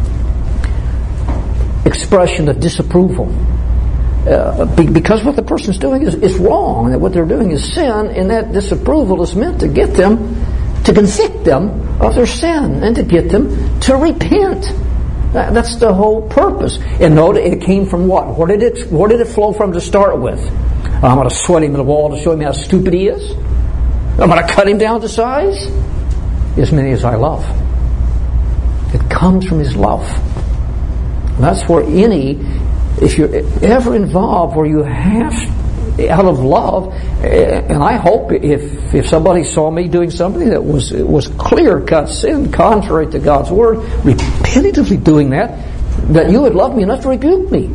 expression of disapproval. Uh, because what the person's doing is, is wrong, that what they're doing is sin, and that disapproval is meant to get them, to convict them of their sin, and to get them to repent. That, that's the whole purpose. And note, it came from what? Where did it, where did it flow from to start with? I'm going to sweat him in the wall to show him how stupid he is. I'm going to cut him down to size. As many as I love. It comes from his love. And that's where any... If you're ever involved where you have, out of love, and I hope if if somebody saw me doing something that was was clear-cut sin, contrary to God's Word, repetitively doing that, that you would love me enough to rebuke me.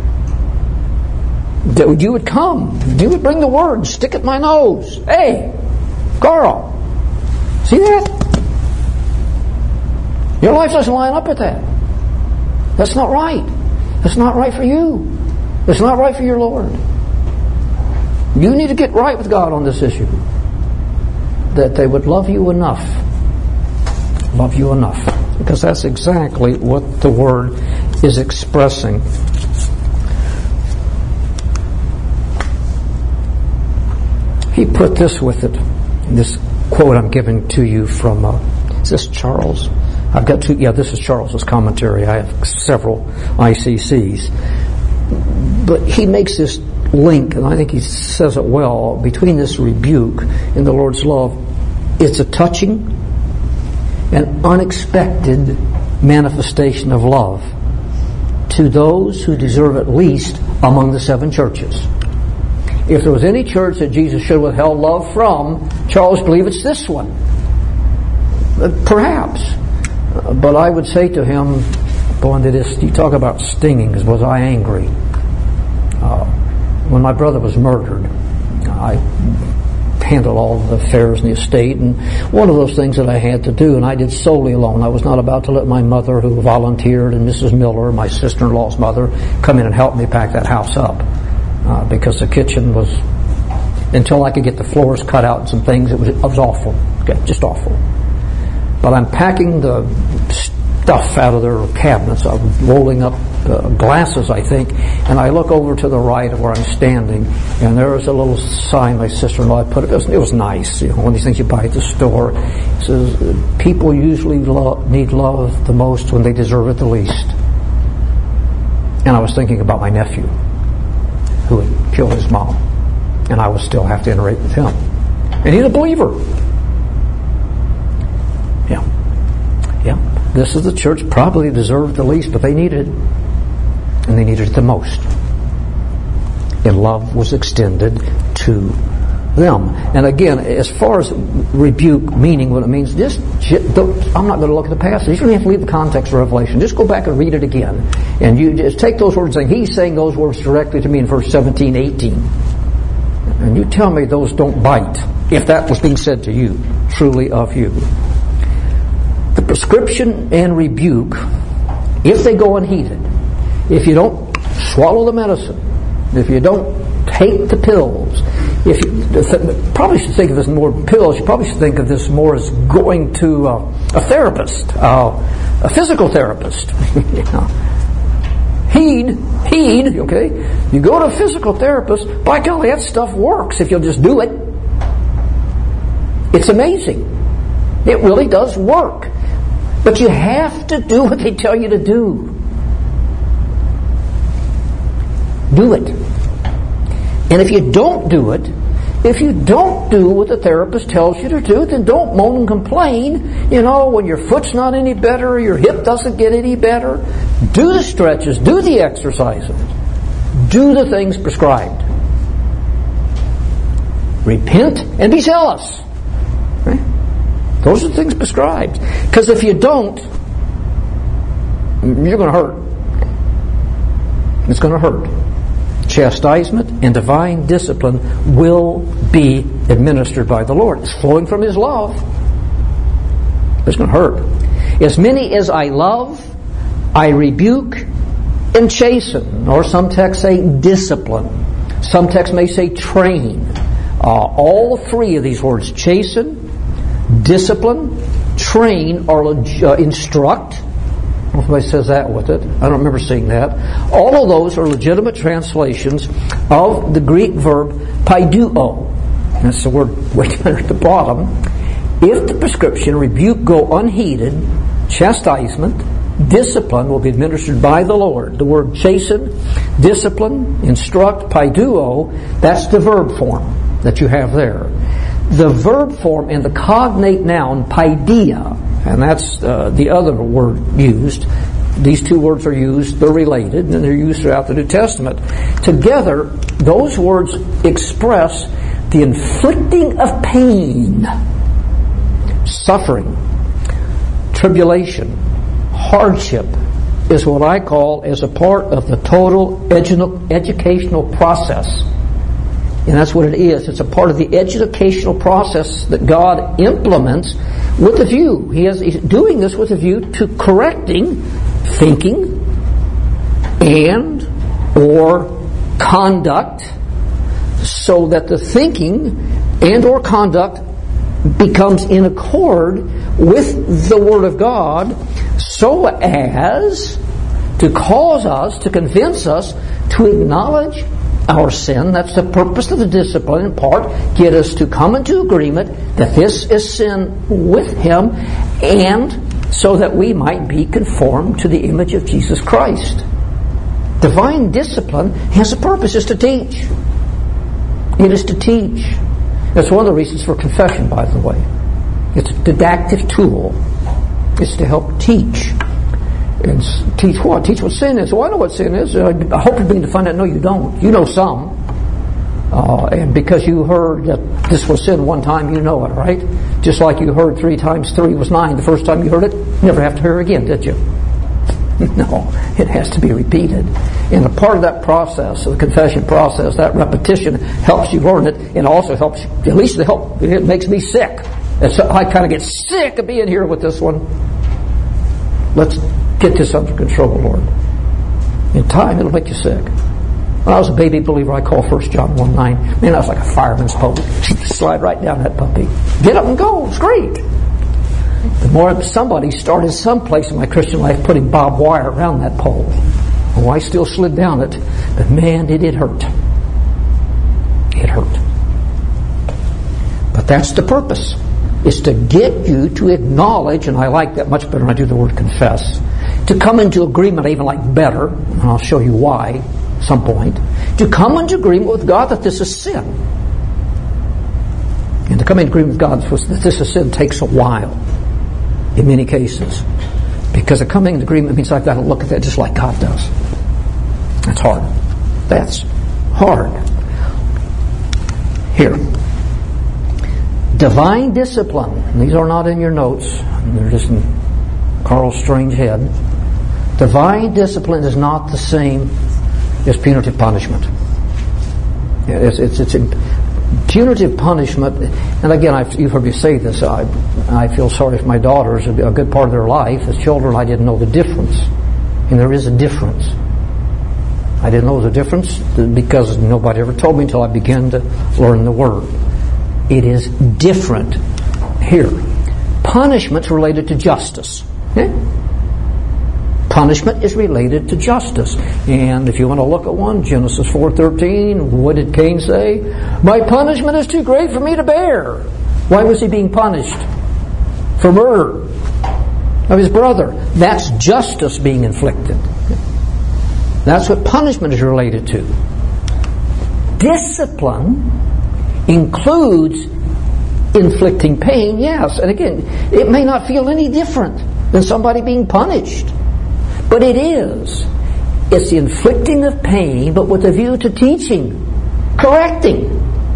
That you would come, you would bring the Word, stick it in my nose. Hey, Carl, see that? Your life doesn't line up with that. That's not right. It's not right for you. It's not right for your Lord. You need to get right with God on this issue. that they would love you enough. Love you enough. Because that's exactly what the Word is expressing. He put this with it. This quote I'm giving to you from, uh, is this Charles? I've got two, yeah, this is Charles's commentary. I have several I C Cs. But he makes this link, and I think he says it well, between this rebuke and the Lord's love. It's a touching and unexpected manifestation of love to those who deserve it least among the seven churches. If there was any church that Jesus should have withheld love from, Charles believes it's this one. Perhaps. But I would say to him, going to this, you talk about stingings, was I angry? Uh, when my brother was murdered, I handled all the affairs in the estate, and one of those things that I had to do, and I did solely alone. I was not about to let my mother, who volunteered, and Missus Miller, my sister-in-law's mother, come in and help me pack that house up. Uh, because the kitchen was, until I could get the floors cut out and some things, it was, it was awful. Okay, just awful. But I'm packing the stuff out of their cabinets. I'm rolling up uh, glasses, I think, and I look over to the right of where I'm standing, and there was a little sign my sister-in-law had put up. It was, it was nice, you know, one of these things you buy at the store. It says, people usually lo- need love the most when they deserve it the least. And I was thinking about my nephew, who had killed his mom, and I would still have to interact with him. And he's a believer. Yeah. Yeah. This is the church probably deserved the least, but they needed it. And they needed it the most. And love was extended to them. And again, as far as rebuke, meaning what it means, just, I'm not going to look at the passage. You don't have to leave the context of Revelation. Just go back and read it again. And you just take those words, and he's saying those words directly to me in verse seventeen, eighteen. And you tell me those don't bite, if that was being said to you, truly of you. The prescription and rebuke, if they go unheeded, if you don't swallow the medicine, if you don't take the pills, if you probably should think of this more pills, you probably should think of this more as going to uh, a therapist, uh, a physical therapist. You know. Heed, heed, okay? You go to a physical therapist, by golly, that stuff works if you'll just do it. It's amazing. It really does work. But you have to do what they tell you to do. Do it. And if you don't do it, if you don't do what the therapist tells you to do, then don't moan and complain. You know, when your foot's not any better, or your hip doesn't get any better, do the stretches, do the exercises, do the things prescribed. Repent and be zealous. Right? Those are the things prescribed. Because if you don't, you're going to hurt. It's going to hurt. Chastisement and divine discipline will be administered by the Lord. It's flowing from His love. It's going to hurt. As many as I love, I rebuke and chasten. Or some texts say discipline. Some texts may say train. Uh, all three of these words, chasten, discipline, train, or uh, instruct. I don't know if anybody says that with it. I don't remember seeing that. All of those are legitimate translations of the Greek verb paiduo. That's the word way down at the bottom. If the prescription, rebuke, go unheeded, chastisement, discipline will be administered by the Lord. The word chasten, discipline, instruct, paiduo, that's the verb form that you have there. The verb form and the cognate noun paideia, and that's uh, the other word used. These two words are used, they're related, and they're used throughout the New Testament. Together, those words express the inflicting of pain, suffering, tribulation, hardship, is what I call as a part of the total edu- educational process. And that's what it is. It's a part of the educational process that God implements with a view. He is, he's doing this with a view to correcting thinking and or conduct, so that the thinking and or conduct becomes in accord with the Word of God so as to cause us, to convince us to acknowledge our sin. That's the purpose of the discipline, in part, get us to come into agreement that this is sin with Him, and so that we might be conformed to the image of Jesus Christ. Divine discipline has a purpose, is to teach. It is to teach. That's one of the reasons for confession, by the way. It's a didactic tool. It's to help teach. And teach what? Teach what sin is. Well, I know what sin is. I hope you're beginning to find out. No, you don't. You know some. Uh, and because you heard that this was sin one time, you know it, right? Just like you heard three times three was nine the first time you heard it. Never have to hear it again, did you? No, it has to be repeated. And a part of that process, the confession process, that repetition helps you learn it, and also helps, at least it help, it makes me sick. And so I kind of get sick of being here with this one. Let's get this under control, Lord. In time, it'll make you sick. When I was a baby believer, I call First John one nine. Man, I was like a fireman's pole. Slide right down that puppy. Get up and go. It's great. The more somebody started someplace in my Christian life putting barbed wire around that pole. Oh, I still slid down it, but man, did it hurt. It hurt. But that's the purpose. It's to get you to acknowledge, and I like that much better when I do the word confess, to come into agreement, I even like better, and I'll show you why at some point, to come into agreement with God that this is sin. And to come into agreement with God that this is sin takes a while, in many cases. Because a coming into agreement means I've got to look at that just like God does. That's hard. That's hard. Here. Divine discipline. These are not in your notes. They're just in Carl's strange head. Divine discipline is not the same as punitive punishment. It's, it's, it's in, punitive punishment, and again, I've, you've heard me say this, I, I feel sorry for my daughters. A good part of their life, as children, I didn't know the difference. And there is a difference. I didn't know the difference because nobody ever told me until I began to learn the Word. It is different here. Punishment's related to justice. Okay? Punishment is related to justice. And if you want to look at one, Genesis four thirteen, what did Cain say? My punishment is too great for me to bear. Why was he being punished? For murder of his brother. That's justice being inflicted. That's what punishment is related to. Discipline includes inflicting pain, yes. And again, it may not feel any different than somebody being punished. But it is. It's the inflicting of pain, but with a view to teaching, correcting.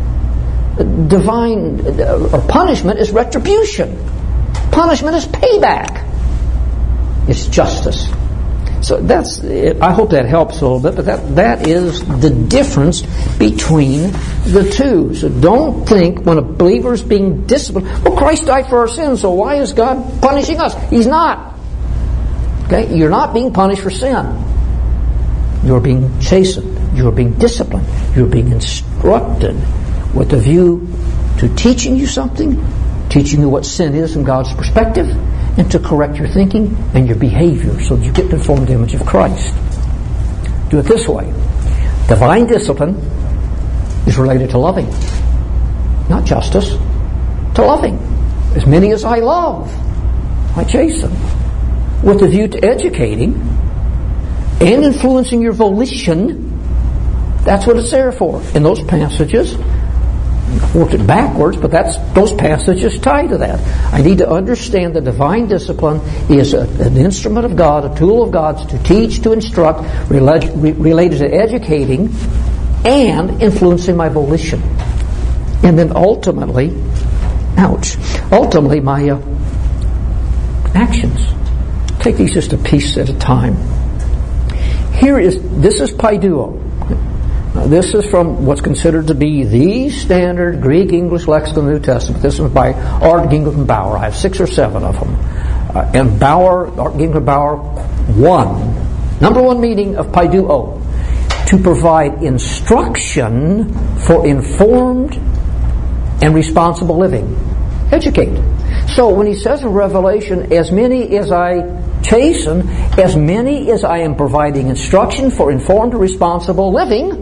Divine or punishment is retribution. Punishment is payback. It's justice. So that's, I hope that helps a little bit, but that, that is the difference between the two. So don't think when a believer is being disciplined, well, Christ died for our sins, so why is God punishing us? He's not. Okay? You're not being punished for sin. You're being chastened. You're being disciplined. You're being instructed with a view to teaching you something, teaching you what sin is from God's perspective, and to correct your thinking and your behavior so that you get conformed to the image of Christ. Do it this way. Divine discipline is related to loving, not justice. To loving. As many as I love, I chasten. With a view to educating and influencing your volition. That's what it's there for. In those passages, I worked it backwards, but that's those passages tie to that. I need to understand that divine discipline is a, an instrument of God, a tool of God to teach, to instruct, related, related to educating and influencing my volition. And then ultimately, ouch, ultimately my uh, actions. Take these just a piece at a time. Here is, this is Paiduo. Now, this is from what's considered to be the standard Greek-English lexicon of the New Testament. This was by Art Gingrich Bauer. I have six or seven of them. Uh, and Bauer, Art Gingrich Bauer, one, number one meaning of Paiduo, to provide instruction for informed and responsible living. Educate. So when he says in Revelation, as many as I chasten, as many as I am providing instruction for informed, responsible living,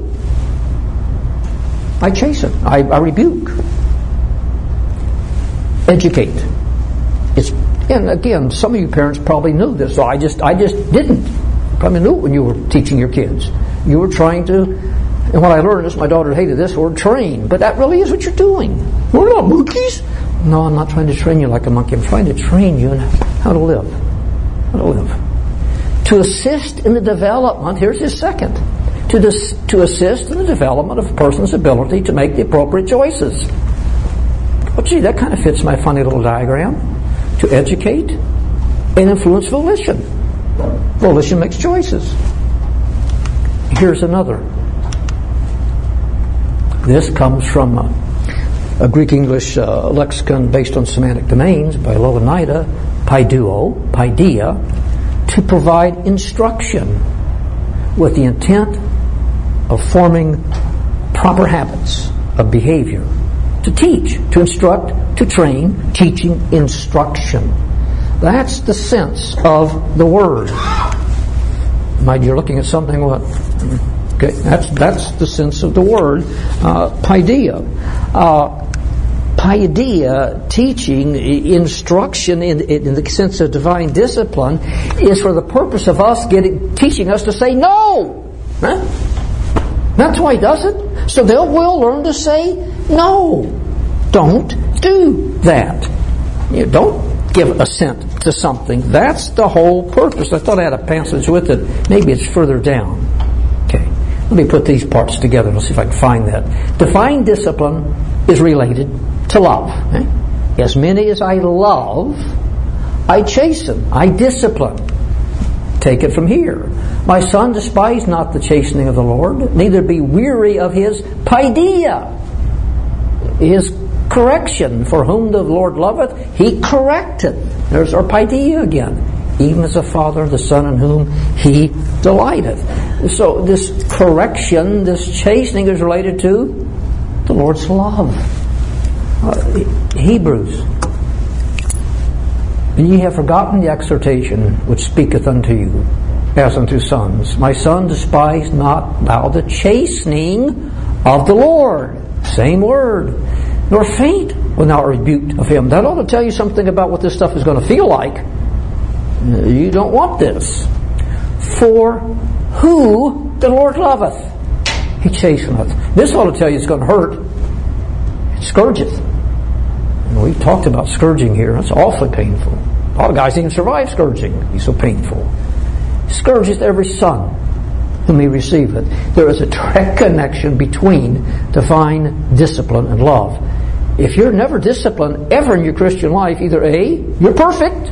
I chasten. I, I rebuke. Educate. It's, and again, some of you parents probably knew this, so I just I just didn't. Probably knew it when you were teaching your kids. You were trying to, and when I learned this, my daughter hated this word, train. But that really is what you're doing. We're not monkeys. No, I'm not trying to train you like a monkey. I'm trying to train you in how to live. How to live. To assist in the development, here's his second. To, dis, to assist in the development of a person's ability to make the appropriate choices. Well, gee, that kind of fits my funny little diagram. To educate and influence volition. Volition makes choices. Here's another. This comes from a, a Greek-English uh, lexicon based on semantic domains by Louw-Nida, paiduo, paideia, to provide instruction with the intent of forming proper habits of behavior. To teach, to instruct, to train, teaching, instruction. That's the sense of the word. Mind you're looking at something what? Okay, that's that's the sense of the word. Uh, paideia. Uh, paideia, teaching, instruction in, in the sense of divine discipline, is for the purpose of us getting teaching us to say no. Huh? That's why he does it. So they'll will learn to say no. Don't do that. You don't give assent to something. That's the whole purpose. I thought I had a passage with it. Maybe it's further down. Okay. Let me put these parts together. Let's see if I can find that. Divine discipline is related to love. Okay? As many as I love, I chasten. I discipline. Take it from here. My son, despise not the chastening of the Lord, neither be weary of his paideia. His correction, for whom the Lord loveth, he correcteth. There's our paideia again. Even as a father, the son in whom he delighteth. So this correction, this chastening is related to the Lord's love. Uh, Hebrews. And ye have forgotten the exhortation which speaketh unto you, as unto sons. My son, despise not thou the chastening of the Lord. Same word. Nor faint when thou art rebuked of him. That ought to tell you something about what this stuff is going to feel like. You don't want this. For who the Lord loveth, he chasteneth. This ought to tell you it's going to hurt. It scourgeth. And we've talked about scourging here. It's awfully painful. A lot of guys even survive scourging. It's so painful. Scourgeth every son whom he receiveth. There is a direct connection between divine discipline and love. If you're never disciplined ever in your Christian life, either A, you're perfect,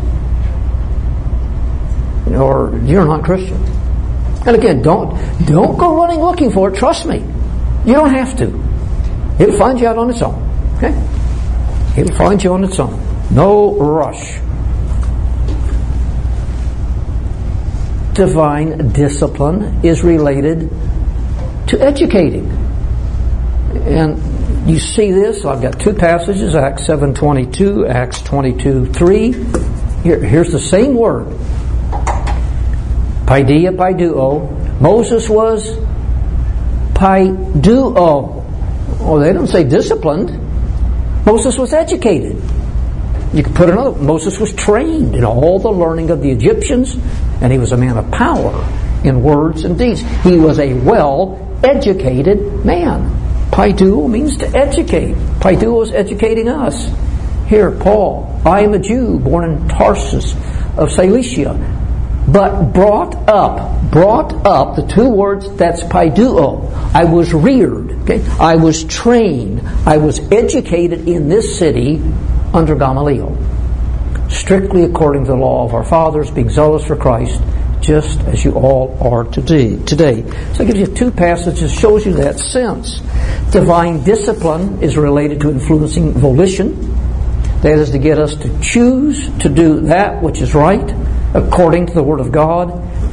or you're not Christian. And again, don't don't go running looking for it. Trust me. You don't have to. It'll find you out on its own. Okay? It'll find you on its own. No rush. Divine discipline is related to educating. And you see this. I've got two passages, Acts seven twenty-two, Acts twenty-two three. Here, here's the same word. Paideia, paiduo. Moses was paiduo. Oh, they don't say disciplined. Moses was educated. You could put another. Moses was trained in all the learning of the Egyptians, and he was a man of power in words and deeds. He was a well-educated man. Paiduo means to educate. Paiduo is educating us. Here, Paul, I am a Jew born in Tarsus of Cilicia, but brought up, brought up, the two words, that's paiduo. I was reared, okay? I was trained. I was educated in this city under Gamaliel, strictly according to the law of our fathers, being zealous for Christ, just as you all are today. Today, so it gives you two passages, shows you that sense. Divine discipline is related to influencing volition. That is to get us to choose to do that which is right, according to the Word of God,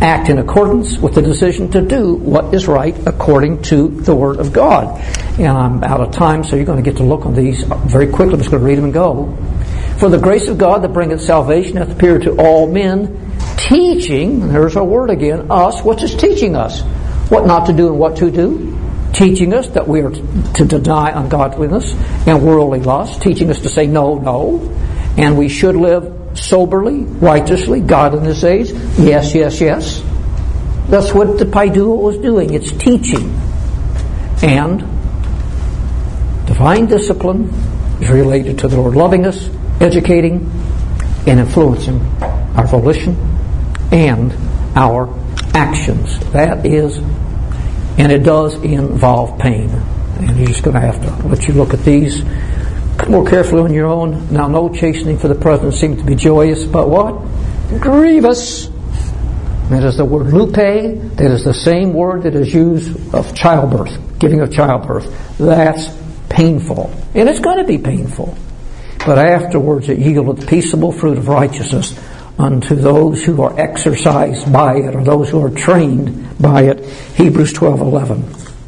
act in accordance with the decision to do what is right according to the Word of God. And I'm out of time, so you're going to get to look on these very quickly. I'm just going to read them and go. For the grace of God that bringeth salvation hath appeared to all men, teaching, and there's our word again, us. What's it teaching us? What not to do and what to do. Teaching us that we are to deny ungodliness and worldly lust. Teaching us to say no, no. And we should live soberly, righteously, God in this age. Yes, yes, yes. That's what the Paidua was doing. It's teaching. And divine discipline is related to the Lord loving us, educating, and influencing our volition and our actions. That is, and it does involve pain. And you're just going to have to let you look at these more carefully on your own. Now, no chastening for the present seems to be joyous, but what? Grievous. That is the word lupe. That is the same word that is used of childbirth, giving of childbirth. That's painful. And it's going to be painful. But afterwards it yieldeth peaceable fruit of righteousness unto those who are exercised by it, or those who are trained by it. Hebrews twelve eleven.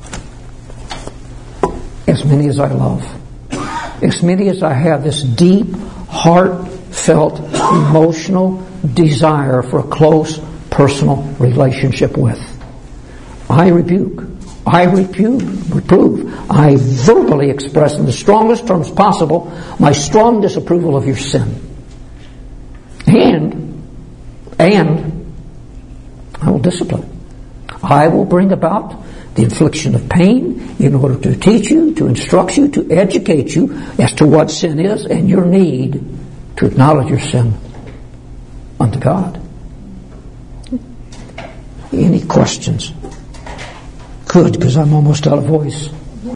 As many as I love, as many as I have this deep, heartfelt, emotional desire for a close, personal relationship with, I rebuke, I rebuke, reprove, I verbally express in the strongest terms possible my strong disapproval of your sin. And, and, I will discipline. I will bring about the infliction of pain in order to teach you, to instruct you, to educate you as to what sin is and your need to acknowledge your sin unto God. Any questions? Good, because I'm almost out of voice.